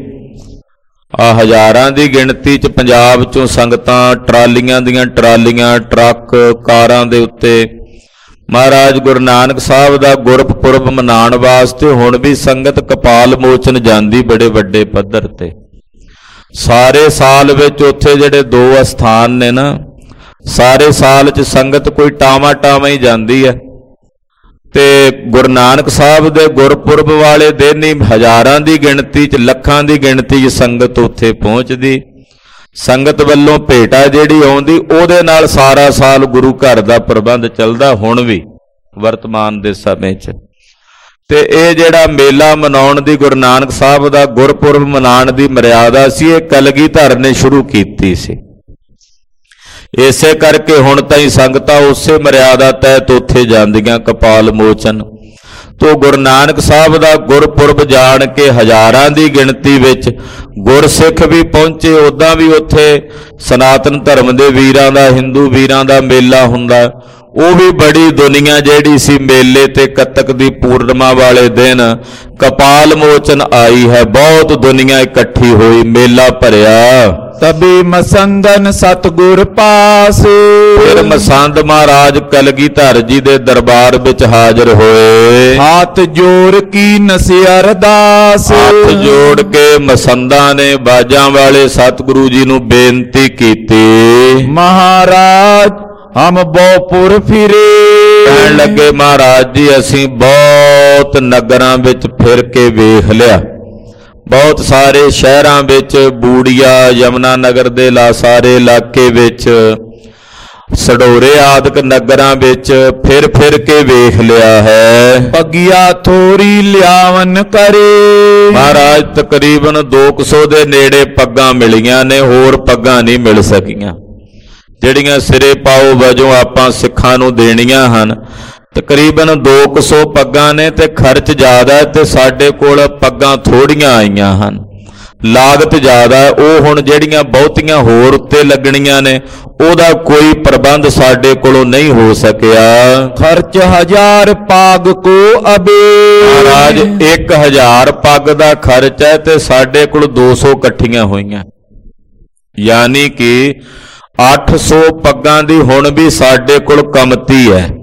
S1: ਆ ਹਜ਼ਾਰਾਂ ਦੀ ਗਿਣਤੀ 'ਚ ਪੰਜਾਬ 'ਚੋਂ ਸੰਗਤਾਂ ਟਰਾਲੀਆਂ ਦੀਆਂ ਟਰਾਲੀਆਂ ਟਰੱਕ ਕਾਰਾਂ ਦੇ ਉੱਤੇ ਮਹਾਰਾਜ ਗੁਰੂ ਨਾਨਕ ਸਾਹਿਬ ਦਾ ਗੁਰਪੁਰਬ ਮਨਾਉਣ ਵਾਸਤੇ ਹੁਣ ਵੀ ਸੰਗਤ ਕਪਾਲ ਮੋਚਨ ਜਾਂਦੀ ਬੜੇ ਵੱਡੇ ਪੱਧਰ ਤੇ। ਸਾਰੇ ਸਾਲ ਵਿੱਚ ਉੱਥੇ ਜਿਹੜੇ ਦੋ ਅਸਥਾਨ ਨੇ ਨਾ, ਸਾਰੇ ਸਾਲ 'ਚ ਸੰਗਤ ਕੋਈ ਟਾਵਾਂ ਟਾਵਾਂ ਹੀ ਜਾਂਦੀ ਹੈ ਤੇ ਗੁਰੂ ਨਾਨਕ ਸਾਹਿਬ ਦੇ ਗੁਰਪੁਰਬ ਵਾਲੇ ਦਿਨ ਹੀ ਹਜ਼ਾਰਾਂ ਦੀ ਗਿਣਤੀ 'ਚ ਲੱਖਾਂ ਦੀ ਗਿਣਤੀ 'ਚ ਸੰਗਤ ਉੱਥੇ ਪਹੁੰਚਦੀ। ਸੰਗਤ ਵੱਲੋਂ ਭੇਟਾ ਜਿਹੜੀ ਆਉਂਦੀ ਉਹਦੇ ਨਾਲ ਸਾਰਾ ਸਾਲ ਗੁਰੂ ਘਰ ਦਾ ਪ੍ਰਬੰਧ ਚੱਲਦਾ ਹੁਣ ਵੀ ਵਰਤਮਾਨ ਦੇ ਸਮੇਂ 'ਚ। ਤੇ ਇਹ ਜਿਹੜਾ ਮੇਲਾ ਮਨਾਉਣ ਦੀ ਗੁਰੂ ਨਾਨਕ ਸਾਹਿਬ ਦਾ ਗੁਰਪੁਰਬ ਮਨਾਉਣ ਦੀ ਮਰਿਆਦਾ ਸੀ, ਇਹ ਕਲਗੀਧਰ ਨੇ ਸ਼ੁਰੂ ਕੀਤੀ ਸੀ। ਇਸੇ ਕਰਕੇ ਹੁਣ ਤਾਈਂ ਸੰਗਤਾਂ ਉਸੇ ਮਰਿਆਦਾ ਤਹਿਤ ਉੱਥੇ ਜਾਂਦੀਆਂ ਕਪਾਲ ਮੋਚਨ। ਤੋ ਗੁਰੂ ਨਾਨਕ ਸਾਹਿਬ ਦਾ ਗੁਰਪੁਰਬ ਜਾਣ ਕੇ ਹਜ਼ਾਰਾਂ ਦੀ ਗਿਣਤੀ ਵਿੱਚ ਗੁਰਸਿੱਖ ਵੀ ਪਹੁੰਚੇ। ਉੱਦਾਂ ਵੀ ਉੱਥੇ ਸਨਾਤਨ ਧਰਮ ਦੇ ਵੀਰਾਂ ਦਾ, ਹਿੰਦੂ ਵੀਰਾਂ ਦਾ ਮੇਲਾ ਹੁੰਦਾ। ਉਹ ਵੀ ਬੜੀ ਦੁਨੀਆ ਜਿਹੜੀ ਸੀ ਮੇਲੇ ਤੇ ਕੱਤਕ ਦੀ ਪੂਰਨਮਾ ਵਾਲੇ ਦਿਨ ਕਪਾਲ ਮੋਚਨ ਆਈ ਹੈ। ਬਹੁਤ ਦੁਨੀਆ ਇਕੱਠੀ ਹੋਈ, ਮੇਲਾ ਭਰਿਆ।
S2: ਤਬੇ ਮਸੰਦਨ ਸਤਿਗੁਰ ਪਾਸ,
S1: ਫਿਰ ਮਸੰਦ ਮਹਾਰਾਜ ਕਲਗੀਧਰ ਜੀ ਦੇ ਦਰਬਾਰ ਵਿੱਚ ਹਾਜ਼ਰ ਹੋਏ।
S2: ਹੱਥ ਜੋੜ ਕੀ ਨਸਿ ਅਰਦਾਸ,
S1: ਹੱਥ ਜੋੜ ਕੇ ਮਸੰਦਾਂ ਨੇ ਬਾਜਾਂ ਵਾਲੇ ਸਤਿਗੁਰੂ ਜੀ ਨੂੰ ਬੇਨਤੀ ਕੀਤੀ।
S2: ਮਹਾਰਾਜ ਹਮ ਬਹੁਪੁਰ ਫਿਰੇ,
S1: ਕਹਿਣ ਲੱਗੇ ਮਹਾਰਾਜ ਜੀ ਅਸੀਂ ਬਹੁਤ ਨਗਰਾਂ ਵਿੱਚ ਫਿਰ ਕੇ ਵੇਖ ਲਿਆ, ਬਹੁਤ ਸਾਰੇ ਸ਼ਹਿਰਾਂ ਵਿੱਚ, ਬੂੜੀਆ ਯਮੁਨਾ ਨਗਰ ਦੇ ਲਾ ਸਾਰੇ ਇਲਾਕੇ ਵਿੱਚ, ਸਡੋਰੇ ਆਦਿਕ ਨਗਰਾਂ ਵਿੱਚ ਫਿਰ ਫਿਰ ਕੇ ਵੇਖ ਲਿਆ ਹੈ।
S2: ਪੱਗੀਆ ਥੋੜੀ ਲਿਆਵਨ ਕਰੇ,
S1: ਮਹਾਰਾਜ ਤਕਰੀਬਨ ਦੋ ਕੁ ਸੌ ਦੇ ਨੇੜੇ ਪੱਗਾਂ ਮਿਲੀਆਂ ਨੇ, ਹੋਰ ਪੱਗਾਂ ਨਹੀਂ ਮਿਲ ਸਕੀਆਂ ਜਿਹੜੀਆਂ ਸਿਰੇ ਪਾਓ ਵਜੋਂ ਆਪਾਂ ਸਿੱਖਾਂ ਨੂੰ ਦੇਣੀਆਂ ਹਨ। ਤਕਰੀਬਨ ਦੋ ਕੁ ਸੌ ਪੱਗਾਂ ਨੇ ਤੇ ਖਰਚ ਜ਼ਿਆਦਾ ਹੈ ਤੇ ਸਾਡੇ ਕੋਲ ਪੱਗਾਂ ਥੋੜੀਆਂ ਆਈਆਂ ਹਨ, ਲਾਗਤ ਜ਼ਿਆਦਾ ਹੈ। ਉਹ ਹੁਣ ਜਿਹੜੀਆਂ ਬਹੁਤੀਆਂ ਹੋਰ ਉੱਤੇ ਲੱਗਣੀਆਂ ਨੇ ਉਹਦਾ ਕੋਈ ਪ੍ਰਬੰਧ ਸਾਡੇ ਕੋਲੋਂ ਨਹੀਂ ਹੋ ਸਕਿਆ।
S2: ਖਰਚ ਹਜ਼ਾਰ ਪਾਗ ਕੋ ਅਬੇ,
S1: ਮਹਾਰਾਜ ਇੱਕ ਹਜ਼ਾਰ ਪੱਗ ਦਾ ਖਰਚ ਹੈ ਤੇ ਸਾਡੇ ਕੋਲ ਦੋ ਸੌ ਇਕੱਠੀਆਂ ਹੋਈਆਂ, ਯਾਨੀ ਕਿ ਅੱਠ ਸੌ ਪੱਗਾਂ ਦੀ ਹੁਣ ਵੀ ਸਾਡੇ ਕੋਲ ਕਮਤੀ ਹੈ।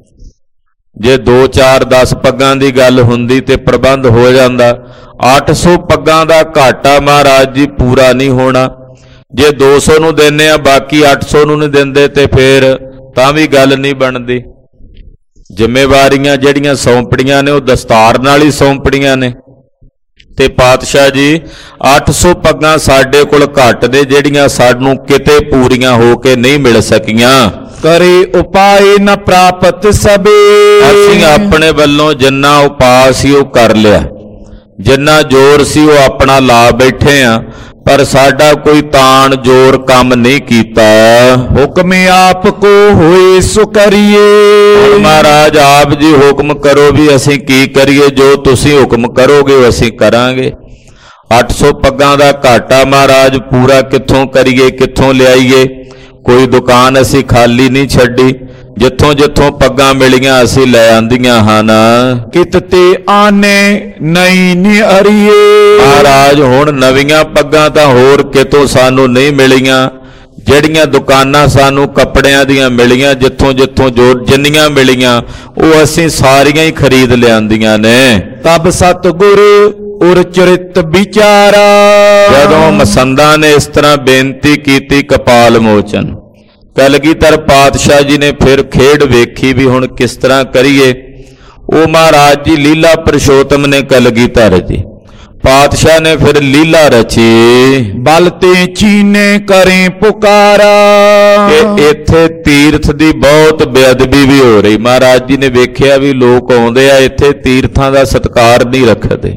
S1: ਜੇ ਦੋ ਚਾਰ ਦਸ ਪੱਗਾਂ ਦੀ ਗੱਲ ਹੁੰਦੀ ਤੇ ਪ੍ਰਬੰਧ ਹੋ ਜਾਂਦਾ। ਅੱਠ ਸੌ ਪੱਗਾਂ ਦਾ ਘਾਟਾ ਮਹਾਰਾਜ ਜੀ ਪੂਰਾ ਨਹੀਂ ਹੋਣਾ। ਜੇ ਦੋ ਸੌ ਨੂੰ ਦਿੰਦੇ ਆ ਬਾਕੀ ਅੱਠ ਸੌ ਨੂੰ ਨਹੀਂ ਦਿੰਦੇ ਤੇ ਫਿਰ ਤਾਂ ਵੀ ਗੱਲ ਨਹੀਂ ਬਣਦੀ। ਜ਼ਿੰਮੇਵਾਰੀਆਂ ਜਿਹੜੀਆਂ ਸੌਂਪੜੀਆਂ ਨੇ ਉਹ ਦਸਤਾਰ ਨਾਲ ਹੀ ਸੌਂਪੜੀਆਂ ਨੇ ਤੇ ਪਾਤਸ਼ਾਹ ਜੀ ਅੱਠ ਸੌ ਪੱਗਾਂ ਸਾਡੇ ਕੋਲ ਘੱਟ ਨੇ ਜਿਹੜੀਆਂ ਸਾਨੂੰ ਕਿਤੇ ਪੂਰੀਆਂ ਹੋ ਕੇ ਨਹੀਂ ਮਿਲ ਸਕੀਆਂ।
S2: ਕਰੇ ਉਪਾਏ ਨ ਪ੍ਰਾਪਤ ਸਬੇ,
S1: ਅਸੀਂ ਆਪਣੇ ਵੱਲੋਂ ਜਿੰਨਾ ਉਪਾਅ ਸੀ ਉਹ ਕਰ ਲਿਆ, ਜਿੰਨਾ ਜ਼ੋਰ ਸੀ ਉਹ ਆਪਣਾ ਲਾ ਬੈਠੇ ਆ, ਪਰ ਸਾਡਾ ਕੋਈ ਤਾਣ ਜ਼ੋਰ ਕੰਮ ਨਹੀਂ ਕੀਤਾ।
S2: ਹੁਕਮ ਆਪ ਕੋ ਹੋਏ ਸੋ ਕਰੀਏ,
S1: ਮਹਾਰਾਜ ਆਪ ਜੀ ਹੁਕਮ ਕਰੋ ਵੀ ਅਸੀਂ ਕੀ ਕਰੀਏ, ਜੋ ਤੁਸੀਂ ਹੁਕਮ ਕਰੋਗੇ ਅਸੀਂ ਕਰਾਂਗੇ। ਅੱਠ ਸੌ ਪੱਗਾਂ ਦਾ ਘਾਟਾ ਮਹਾਰਾਜ ਪੂਰਾ ਕਿੱਥੋਂ ਕਰੀਏ, ਕਿੱਥੋਂ ਲਿਆਈਏ। ਕੋਈ ਦੁਕਾਨ ਅਸੀਂ ਖਾਲੀ ਨਹੀਂ ਛੱਡੀ, ਜਿੱਥੋਂ ਜਿੱਥੋਂ ਪੱਗਾਂ ਮਿਲੀਆਂ ਅਸੀਂ ਲੈ ਆਂਦੀਆਂ ਹਨ।
S2: ਕਿਤ ਤੇ ਆਨੇ ਨਹੀਂ ਨੀ ਅਰੀਏ,
S1: ਮਹਾਰਾਜ ਹੁਣ ਨਵੀਆਂ ਪੱਗਾਂ ਤਾਂ ਹੋਰ ਕਿਤੋਂ ਸਾਨੂੰ ਨਹੀਂ ਮਿਲੀਆਂ। ਜਿਹੜੀਆਂ ਦੁਕਾਨਾਂ ਸਾਨੂੰ ਕੱਪੜਿਆਂ ਦੀਆਂ ਮਿਲੀਆਂ, ਜਿੱਥੋਂ ਜਿੱਥੋਂ ਜੋ ਜਿੰਨੀਆਂ ਮਿਲੀਆਂ ਉਹ ਅਸੀਂ ਸਾਰੀਆਂ ਹੀ ਖਰੀਦ ਲਿਆਂਦੀਆਂ ਨੇ।
S2: ਤਬ ਸਤਿਗੁਰ ਉਰ ਚਰਿਤ ਵਿਚਾਰਾ,
S1: ਜਦੋਂ ਮਸੰਦਾਂ ਨੇ ਇਸ ਤਰ੍ਹਾਂ ਬੇਨਤੀ ਕੀਤੀ ਕਪਾਲ ਮੋਚਨ, ਕਲਗੀਧਰ ਪਾਤਸ਼ਾਹ ਜੀ ਨੇ ਫਿਰ ਖੇਡ ਵੇਖੀ ਵੀ ਹੁਣ ਕਿਸ ਤਰ੍ਹਾਂ ਕਰੀਏ। ਉਹ ਮਹਾਰਾਜ ਜੀ ਲੀਲਾ ਪੁਰਸ਼ੋਤਮ ਨੇ ਕਲਗੀਧਰ ਜੀ, ਪਾਤਸ਼ਾਹ ਨੇ ਫਿਰ ਲੀਲਾ ਰਚੀ।
S2: ਬਲ ਤੇ ਚੀਨੇ ਕਰੇ ਪੁਕਾਰਾ,
S1: ਕਿ ਇੱਥੇ ਤੀਰਥ ਦੀ ਬਹੁਤ ਬੇਅਦਬੀ ਵੀ ਹੋ ਰਹੀ। ਮਹਾਰਾਜ ਜੀ ਨੇ ਵੇਖਿਆ ਵੀ ਲੋਕ ਆਉਂਦੇ ਆ ਇੱਥੇ ਤੀਰਥਾਂ ਦਾ ਸਤਿਕਾਰ ਨਹੀਂ ਰੱਖਦੇ,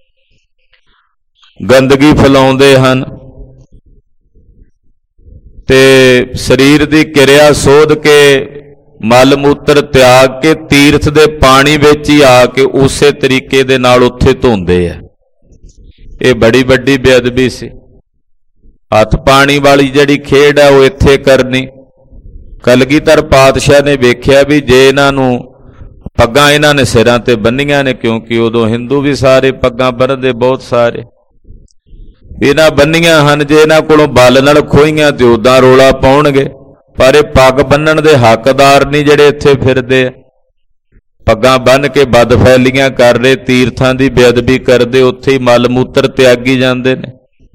S1: ਗੰਦਗੀ ਫੈਲਾਉਂਦੇ ਹਨ ਤੇ ਸਰੀਰ ਦੀ ਕਿਰਿਆ ਸੋਧ ਕੇ ਮਲ ਮੂਤਰ ਤਿਆਗ ਕੇ ਤੀਰਥ ਦੇ ਪਾਣੀ ਵਿੱਚ ਹੀ ਆ ਕੇ ਉਸੇ ਤਰੀਕੇ ਦੇ ਨਾਲ ਉੱਥੇ ਧੋਂਦੇ ਆ। ਇਹ ਬੜੀ ਵੱਡੀ ਬੇਅਦਬੀ ਸੀ। ਹੱਥ ਪਾਣੀ ਵਾਲੀ ਜਿਹੜੀ ਖੇਡ ਹੈ ਉਹ ਇੱਥੇ ਕਰਨੀ। ਕਲਗੀਧਰ ਪਾਤਸ਼ਾਹ ਨੇ ਵੇਖਿਆ ਵੀ ਜੇ ਇਹਨਾਂ ਨੂੰ ਪੱਗਾਂ ਇਹਨਾਂ ਨੇ ਸਿਰਾਂ ਤੇ ਬੰਨੀਆਂ ਨੇ, ਕਿਉਂਕਿ ਉਦੋਂ ਹਿੰਦੂ ਵੀ ਸਾਰੇ ਪੱਗਾਂ ਬੰਨ੍ਹਦੇ, ਬਹੁਤ ਸਾਰੇ ਇਹਨਾਂ ਬੰਨੀਆਂ ਹਨ, ਜੇ ਇਹਨਾਂ ਕੋਲੋਂ ਬਲ ਨਾਲ ਖੋਹੀਆਂ ਤੇ ਉਦਾਂ ਰੋਲਾ ਪਾਉਣਗੇ। ਪਰ ਇਹ ਪੱਗ ਬੰਨਣ ਦੇ ਹੱਕਦਾਰ ਨਹੀਂ ਜਿਹੜੇ ਇੱਥੇ ਫਿਰਦੇ ਆ, ਪੱਗਾਂ ਬੰਨ੍ਹ ਕੇ ਬਦਫੈਲੀਆਂ ਕਰ ਰਹੇ, ਤੀਰਥਾਂ ਦੀ ਬੇਅਦਬੀ ਕਰਦੇ, ਉੱਥੇ ਹੀ ਮਲ ਮੂਤਰ ਤਿਆਗੀ ਜਾਂਦੇ ਨੇ।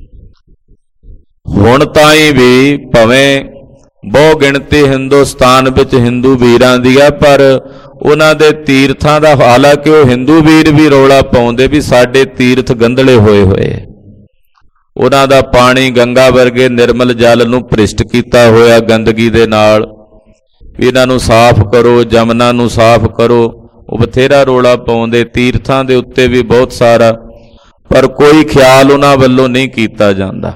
S1: ਹੁਣ ਤਾਈਂ ਵੀ ਭਾਵੇਂ ਬਹੁ ਗਿਣਤੀ ਹਿੰਦੁਸਤਾਨ ਵਿੱਚ ਹਿੰਦੂ ਵੀਰਾਂ ਦੀ ਆ, ਪਰ ਉਹਨਾਂ ਦੇ ਤੀਰਥਾਂ ਦਾ, ਹਾਲਾਂਕਿ ਉਹ ਹਿੰਦੂ ਵੀਰ ਵੀ ਰੌਲਾ ਪਾਉਂਦੇ ਵੀ ਸਾਡੇ ਤੀਰਥ ਗੰਧਲੇ ਹੋਏ ਹੋਏ, ਉਹਨਾਂ ਦਾ ਪਾਣੀ ਗੰਗਾ ਵਰਗੇ ਨਿਰਮਲ ਜਲ ਨੂੰ ਭ੍ਰਿਸ਼ਟ ਕੀਤਾ ਹੋਇਆ ਗੰਦਗੀ ਦੇ ਨਾਲ, ਇਹਨਾਂ ਨੂੰ ਸਾਫ਼ ਕਰੋ, ਜਮਨਾ ਨੂੰ ਸਾਫ਼ ਕਰੋ। ਉਹ ਬਥੇਰਾ ਰੌਲਾ ਪਾਉਂਦੇ, ਤੀਰਥਾਂ ਦੇ ਉੱਤੇ ਵੀ ਬਹੁਤ ਸਾਰਾ, ਪਰ ਕੋਈ ਖਿਆਲ ਉਹਨਾਂ ਵੱਲੋਂ ਨਹੀਂ ਕੀਤਾ ਜਾਂਦਾ।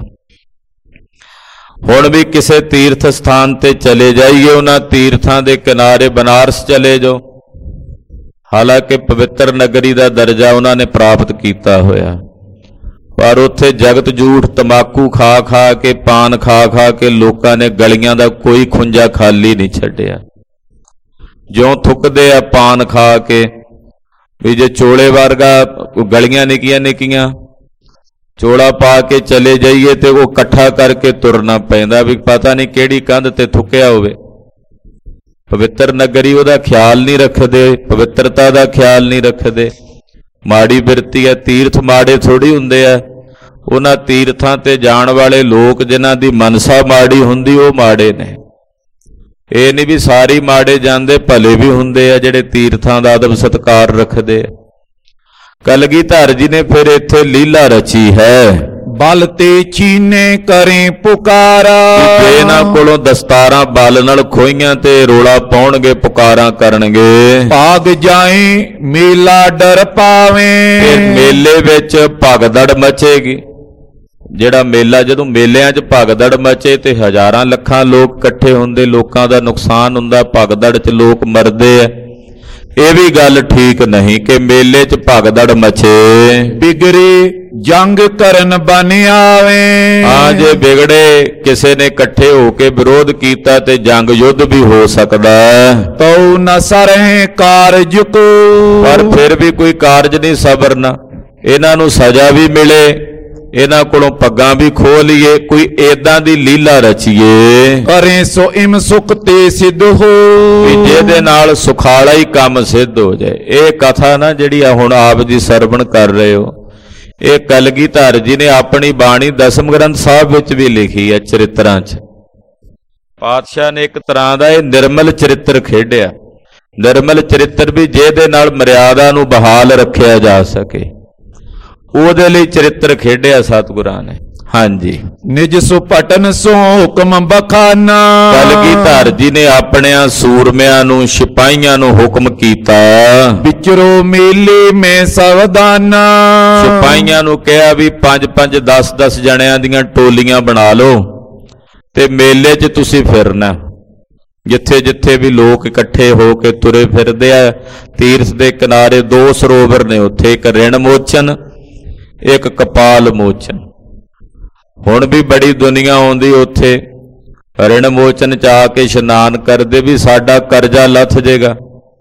S1: ਹੁਣ ਵੀ ਕਿਸੇ ਤੀਰਥ ਸਥਾਨ ਤੇ ਚਲੇ ਜਾਈਏ, ਉਹਨਾਂ ਤੀਰਥਾਂ ਦੇ ਕਿਨਾਰੇ ਬਨਾਰਸ ਚਲੇ ਜਾਓ, ਹਾਲਾਂਕਿ ਪਵਿੱਤਰ ਨਗਰੀ ਦਾ ਦਰਜਾ ਉਹਨਾਂ ਨੇ ਪ੍ਰਾਪਤ ਕੀਤਾ ਹੋਇਆ, ਪਰ ਉੱਥੇ ਜਗਤ ਜੂਠ ਤਮਾਕੂ ਖਾ ਖਾ ਕੇ, ਪਾਨ ਖਾ ਖਾ ਕੇ ਲੋਕਾਂ ਨੇ ਗਲੀਆਂ ਦਾ ਕੋਈ ਖੁੰਝਾ ਖਾਲੀ ਨਹੀਂ ਛੱਡਿਆ। ਜਿਉਂ ਥੁੱਕਦੇ ਆ ਪਾਨ ਖਾ ਕੇ, ਵੀ ਜੇ ਚੋਲੇ ਵਰਗਾ ਗਲੀਆਂ ਨਿੱਕੀਆਂ ਨਿੱਕੀਆਂ ਚੋਲਾ ਪਾ ਕੇ ਚਲੇ ਜਾਈਏ ਤੇ ਉਹ ਇਕੱਠਾ ਕਰਕੇ ਤੁਰਨਾ ਪੈਂਦਾ, ਵੀ ਪਤਾ ਨਹੀਂ ਕਿਹੜੀ ਕੰਧ ਤੇ ਥੁੱਕਿਆ ਹੋਵੇ। ਪਵਿੱਤਰ ਨਗਰੀ ਉਹਦਾ ਖਿਆਲ ਨਹੀਂ ਰੱਖਦੇ, ਪਵਿੱਤਰਤਾ ਦਾ ਖਿਆਲ ਨਹੀਂ ਰੱਖਦੇ। ਮਾੜੀ ਬਿਰਤੀ ਹੈ, ਤੀਰਥ ਮਾੜੇ ਥੋੜੀ ਹੁੰਦੇ ਆ। ਉਹਨਾਂ ਤੀਰਥਾਂ ਤੇ ਜਾਣ ਵਾਲੇ ਲੋਕ ਜਿਨ੍ਹਾਂ ਦੀ ਮਨਸਾ ਮਾੜੀ ਹੁੰਦੀ ਉਹ ਮਾੜੇ ਨੇ। ਇਹ ਨਹੀਂ ਵੀ ਸਾਰੇ ਮਾੜੇ ਜਾਂਦੇ, ਭਲੇ ਵੀ ਹੁੰਦੇ ਆ ਜਿਹੜੇ ਤੀਰਥਾਂ ਦਾ ਅਦਬ ਸਤਿਕਾਰ ਰੱਖਦੇ ਆ। ਕਲਗੀਧਰ ਜੀ ਨੇ ਫਿਰ ਇੱਥੇ ਲੀਲਾ ਰਚੀ ਹੈ,
S2: ਬਲ ਤੇ ਚੀਨੇ ਕਰੇ ਪੁਕਾਰਾ।
S1: ਜੇ ਇਹਨਾਂ ਕੋਲੋਂ ਦਸਤਾਰਾਂ ਬਲ ਨਾਲ ਖੋਈਆਂ ਤੇ ਰੋਲਾ ਪਾਉਣਗੇ, ਪੁਕਾਰਾਂ ਕਰਨਗੇ,
S2: ਭਾਗ ਜਾਏ ਮੇਲਾ ਡਰ ਪਾਵੇਂ।
S1: ਤੇ ਮੇਲੇ ਵਿੱਚ ਭਗਦੜ ਮਚੇਗੀ। ਜਿਹੜਾ ਮੇਲਾ, ਜਦੋਂ ਮੇਲਿਆਂ 'ਚ ਭਗਦੜ ਮਚੇ ਤੇ ਹਜ਼ਾਰਾਂ ਲੱਖਾਂ ਲੋਕ ਇਕੱਠੇ ਹੁੰਦੇ, ਲੋਕਾਂ ਦਾ ਨੁਕਸਾਨ ਹੁੰਦਾ, ਭਗਦੜ 'ਚ ਲੋਕ ਮਰਦੇ ਆ। ਇਹ ਵੀ ਗੱਲ ਠੀਕ ਨਹੀਂ ਕਿ ਮੇਲੇ 'ਚ ਭਗਦੜ ਮਚੇ।
S2: ਬਿਗੜੇ ਜੰਗ ਕਰਨ ਬਨ ਆਵੇ।
S1: ਹਾਂ, ਜੇ ਵਿਗੜੇ ਕਿਸੇ ਨੇ ਇਕੱਠੇ ਹੋ ਕੇ ਵਿਰੋਧ ਕੀਤਾ ਤੇ ਜੰਗ ਯੁੱਧ ਵੀ ਹੋ ਸਕਦਾ।
S2: ਤਉ ਨ ਸਰਹਿ ਕਾਰਜ ਕੋ,
S1: ਪਰ ਫਿਰ ਵੀ ਕੋਈ ਕਾਰਜ ਨਹੀਂ ਸਬਰਨਾ। ਇਹਨਾਂ ਨੂੰ ਸਜ਼ਾ ਵੀ ਮਿਲੇ, ਇਹਨਾਂ ਕੋਲੋਂ ਪੱਗਾਂ ਵੀ ਖੋਹ ਲਈਏ, ਕੋਈ ਏਦਾਂ ਦੀ ਲੀਲਾ ਰਚੀਏ
S2: ਕਰੇ ਸੋ ਇਮ ਸੁਖ ਤੇ ਸਿੱਧ ਹੋ,
S1: ਵੀ ਜਿਹਦੇ ਨਾਲ ਸੁਖਾਲਾ ਹੀ ਕੰਮ ਸਿੱਧ ਹੋ ਜਾਏ। ਇਹ ਕਥਾ ਨਾ ਜਿਹੜੀ ਆ ਹੁਣ ਆਪ ਜੀ ਸਰਵਣ ਕਰ ਰਹੇ ਹੋ, ਇਹ ਕਲਗੀਧਰ ਜੀ ਨੇ ਆਪਣੀ ਬਾਣੀ ਦਸਮ ਗ੍ਰੰਥ ਸਾਹਿਬ ਵਿੱਚ ਵੀ ਲਿਖੀ ਹੈ, ਚਰਿੱਤਰਾਂ 'ਚ। ਪਾਤਸ਼ਾਹ ਨੇ ਇੱਕ ਤਰ੍ਹਾਂ ਦਾ ਇਹ ਨਿਰਮਲ ਚਰਿੱਤਰ ਖੇਡਿਆ। ਨਿਰਮਲ ਚਰਿੱਤਰ ਵੀ ਜਿਹਦੇ ਨਾਲ ਮਰਿਆਦਾ ਨੂੰ ਬਹਾਲ ਰੱਖਿਆ ਜਾ ਸਕੇ, ਉਹਦੇ ਲਈ ਚਰਿੱਤਰ ਖੇਡਿਆ ਸਤਿਗੁਰਾਂ ਨੇ। ਹਾਂਜੀ,
S2: ਨਿਜ ਸੁਪਟਨ ਸੋ ਹੁਕਮ ਬਖਾਨਾ।
S1: ਕਲਗੀਧਰ ਜੀ ਨੇ ਆਪਣਿਆਂ ਸੂਰਮਿਆਂ ਨੂੰ, ਸਿਪਾਹੀਆਂ ਨੂੰ ਹੁਕਮ ਕੀਤਾ,
S2: ਵਿਚਰੋ ਮੇਲੇ ਮੈਂ ਸਵਦਾਨਾ।
S1: ਸਿਪਾਹੀਆਂ ਨੂੰ ਕਿਹਾ ਵੀ ਪੰਜ ਪੰਜ ਦਸ ਦਸ ਜਣਿਆਂ ਦੀਆਂ ਟੋਲੀਆਂ ਬਣਾ ਲਓ ਤੇ ਮੇਲੇ 'ਚ ਤੁਸੀਂ ਫਿਰਨਾ। ਜਿੱਥੇ ਜਿੱਥੇ ਵੀ ਲੋਕ ਇਕੱਠੇ ਹੋ ਕੇ ਤੁਰੇ ਫਿਰਦੇ ਆ, ਤੀਰਥ ਦੇ ਕਿਨਾਰੇ ਦੋ ਸਰੋਵਰ ਨੇ, ਉੱਥੇ ਇੱਕ ਰਿਣ ਮੋਚਨ, ਇੱਕ ਕਪਾਲ ਮੋਚਨ। ਹੁਣ ਵੀ ਬੜੀ ਦੁਨੀਆ ਆਉਂਦੀ ਉੱਥੇ, ਰਿਣ ਮੋਚਨ 'ਚ ਆ ਕੇ ਇਸ਼ਨਾਨ ਕਰਦੇ ਵੀ ਸਾਡਾ ਕਰਜ਼ਾ ਲੱਥ ਜੇਗਾ।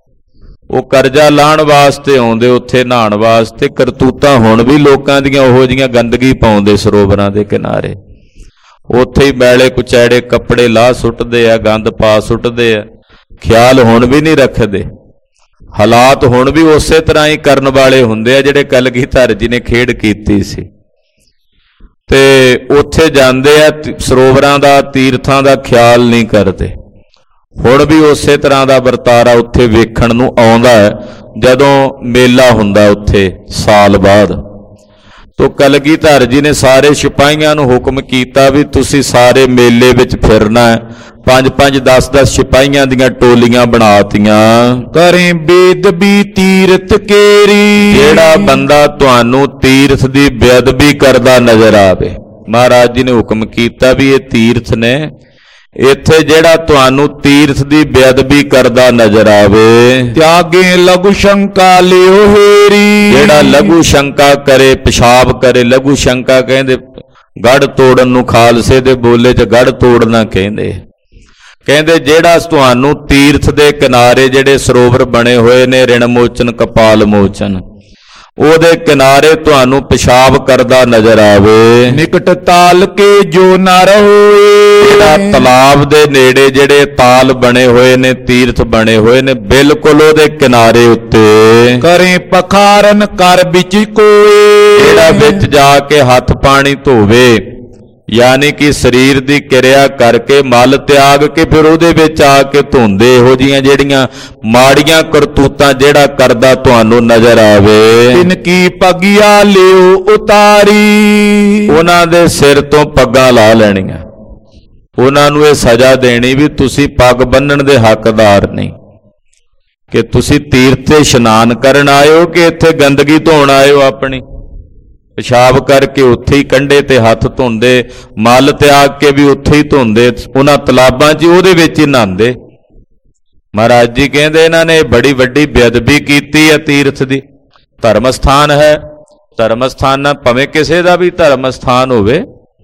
S1: ਉਹ ਕਰਜ਼ਾ ਲਾਹਣ ਵਾਸਤੇ ਆਉਂਦੇ ਉੱਥੇ, ਨਹਾਉਣ ਵਾਸਤੇ। ਕਰਤੂਤਾਂ ਹੁਣ ਵੀ ਲੋਕਾਂ ਦੀਆਂ ਉਹੋ ਜਿਹੀਆਂ ਗੰਦਗੀ ਪਾਉਂਦੇ ਸਰੋਵਰਾਂ ਦੇ ਕਿਨਾਰੇ, ਉੱਥੇ ਹੀ ਮੈਲੇ ਕੁਚੈੜੇ ਕੱਪੜੇ ਲਾਹ ਸੁੱਟਦੇ ਆ, ਗੰਦ ਪਾ ਸੁੱਟਦੇ ਆ, ਖਿਆਲ ਹੁਣ ਵੀ ਨਹੀਂ ਰੱਖਦੇ। ਹਾਲਾਤ ਹੁਣ ਵੀ ਉਸੇ ਤਰ੍ਹਾਂ ਹੀ ਕਰਨ ਵਾਲੇ ਹੁੰਦੇ ਆ ਜਿਹੜੇ ਕਲਗੀਧਰ ਜੀ ਨੇ ਖੇਡ ਕੀਤੀ ਸੀ। ਤੇ ਉੱਥੇ ਜਾਂਦੇ ਆ, ਸਰੋਵਰਾਂ ਦਾ, ਤੀਰਥਾਂ ਦਾ ਖਿਆਲ ਨਹੀਂ ਕਰਦੇ। ਹੁਣ ਵੀ ਉਸੇ ਤਰ੍ਹਾਂ ਦਾ ਵਰਤਾਰਾ ਉੱਥੇ ਵੇਖਣ ਨੂੰ ਆਉਂਦਾ ਹੈ ਜਦੋਂ ਮੇਲਾ ਹੁੰਦਾ ਉੱਥੇ ਸਾਲ ਬਾਅਦ। ਤੋ ਕਲਗੀਧਰ ਜੀ ਨੇ ਸਾਰੇ ਸਿਪਾਹੀਆਂ ਨੂੰ ਹੁਕਮ ਕੀਤਾ ਵੀ ਤੁਸੀਂ ਸਾਰੇ ਮੇਲੇ ਵਿੱਚ ਫਿਰਨਾ ਹੈ। ਪੰਜ ਪੰਜ ਦਸ ਦਸ ਸਿਪਾਹੀਆਂ ਦੀਆਂ ਟੋਲੀਆਂ ਬਣਾਤੀਆਂ।
S2: ਕਰੇ ਬੇਦਬੀ ਤੀਰਥ ਕੇਰੀ।
S1: ਜਿਹੜਾ ਬੰਦਾ ਤੁਹਾਨੂੰ ਤੀਰਥ ਦੀ ਬੇਅਦਬੀ ਕਰਦਾ ਨਜ਼ਰ ਆਵੇ, ਮਹਾਰਾਜ ਜੀ ਨੇ ਹੁਕਮ ਕੀਤਾ ਵੀ ਇਹ ਤੀਰਥ ਨੇ, ਇੱਥੇ ਜਿਹੜਾ ਤੁਹਾਨੂੰ ਤੀਰਥ ਦੀ ਬੇਅਦਬੀ ਕਰਦਾ ਨਜ਼ਰ ਆਵੇ,
S2: ਤਿਆਗੇ ਲਘੂ ਸ਼ੰਕਾ ਲਿਓ ਹੇਰੀ।
S1: ਜਿਹੜਾ ਲਘੂ ਸ਼ੰਕਾ ਕਰੇ, ਪਿਸ਼ਾਬ ਕਰੇ, ਲਘੂ ਸ਼ੰਕਾ ਕਹਿੰਦੇ ਗੜ ਤੋੜਨ ਨੂੰ, ਖਾਲਸੇ ਦੇ ਬੋਲੇ 'ਚ ਗੜ ਤੋੜਨਾ ਕਹਿੰਦੇ। ਕਹਿੰਦੇ ਜਿਹੜਾ ਤੁਹਾਨੂੰ ਤੀਰਥ ਦੇ ਕਿਨਾਰੇ ਜਿਹੜੇ ਸਰੋਵਰ ਬਣੇ ਹੋਏ ਨੇ, ਰਿਣ ਮੋਚਨ, ਕਪਾਲ ਮੋਚਨ, ਉਹਦੇ ਕਿਨਾਰੇ ਤੁਹਾਨੂੰ ਪਿਸ਼ਾਬ ਕਰਦਾ ਨਜ਼ਰ ਆਵੇ।
S2: ਨਿਕਟ ਤਾਲ ਕੇ ਜੋ ਨਰ ਹੋਏ,
S1: ਜਿਹੜਾ ਤਲਾਬ ਦੇ ਨੇੜੇ ਜਿਹੜੇ ਤਾਲ ਬਣੇ ਹੋਏ ਨੇ, ਤੀਰਥ ਬਣੇ ਹੋਏ ਨੇ, ਬਿਲਕੁਲ ਉਹਦੇ ਕਿਨਾਰੇ ਉੱਤੇ
S2: ਕਰੇ ਪਖਾਰਨ ਕਰ ਵਿੱਚ ਕੋਏ।
S1: ਜਿਹੜਾ ਵਿੱਚ ਜਾ ਕੇ ਹੱਥ ਪਾਣੀ ਧੋਵੇ, ਯਾਨੀ ਕਿ ਸਰੀਰ ਦੀ ਕਿਰਿਆ ਕਰਕੇ ਮਲ ਤਿਆਗ ਕੇ ਫਿਰ ਉਹਦੇ ਵਿੱਚ ਆ ਕੇ ਧੋਂਦੇ, ਇਹੋ ਜੀਆਂ ਜਿਹੜੀਆਂ ਮਾੜੀਆਂ ਕਰਤੂਤਾਂ ਜਿਹੜਾ ਕਰਦਾ ਤੁਹਾਨੂੰ ਨਜ਼ਰ ਆਵੇ,
S2: ਤਿਨ ਕੀ ਪੱਗਿਆ ਲਿਓ ਉਤਾਰੀ।
S1: ਉਹਨਾਂ ਦੇ ਸਿਰ ਤੋਂ ਪੱਗਾਂ ਲਾ ਲੈਣੀਆਂ, ਉਹਨਾਂ ਨੂੰ ਇਹ ਸਜ਼ਾ ਦੇਣੀ ਵੀ ਤੁਸੀਂ ਪੱਗ ਬੰਨਣ ਦੇ ਹੱਕਦਾਰ ਨਹੀਂ, ਕਿ ਤੁਸੀਂ ਤੀਰਥ ਤੇ ਇਸ਼ਨਾਨ ਕਰਨ ਆਇਓ ਕਿ ਇੱਥੇ ਗੰਦਗੀ ਧੋਣ ਆਇਓ। ਆਪਣੀ ਪਿਸ਼ਾਬ ਕਰਕੇ ਉੱਥੇ ਹੀ ਕੰਢੇ ਤੇ ਹੱਥ ਧੋਂਦੇ, ਮਲ ਤਿਆਗ ਕੇ ਵੀ ਉੱਥੇ ਹੀ ਧੋਂਦੇ, ਉਹਨਾਂ ਤਲਾਬਾਂ 'ਚ ਉਹਦੇ ਵਿੱਚ ਹੀ ਨਹਾਉਂਦੇ। ਮਹਾਰਾਜ ਜੀ ਕਹਿੰਦੇ ਇਹਨਾਂ ਨੇ ਬੜੀ ਵੱਡੀ ਬੇਅਦਬੀ ਕੀਤੀ ਹੈ ਤੀਰਥ ਦੀ। ਧਰਮ ਸਥਾਨ ਹੈ, ਧਰਮ ਸਥਾਨ ਨਾਲ ਭਾਵੇਂ ਕਿਸੇ ਦਾ ਵੀ ਧਰਮ ਸਥਾਨ ਹੋਵੇ,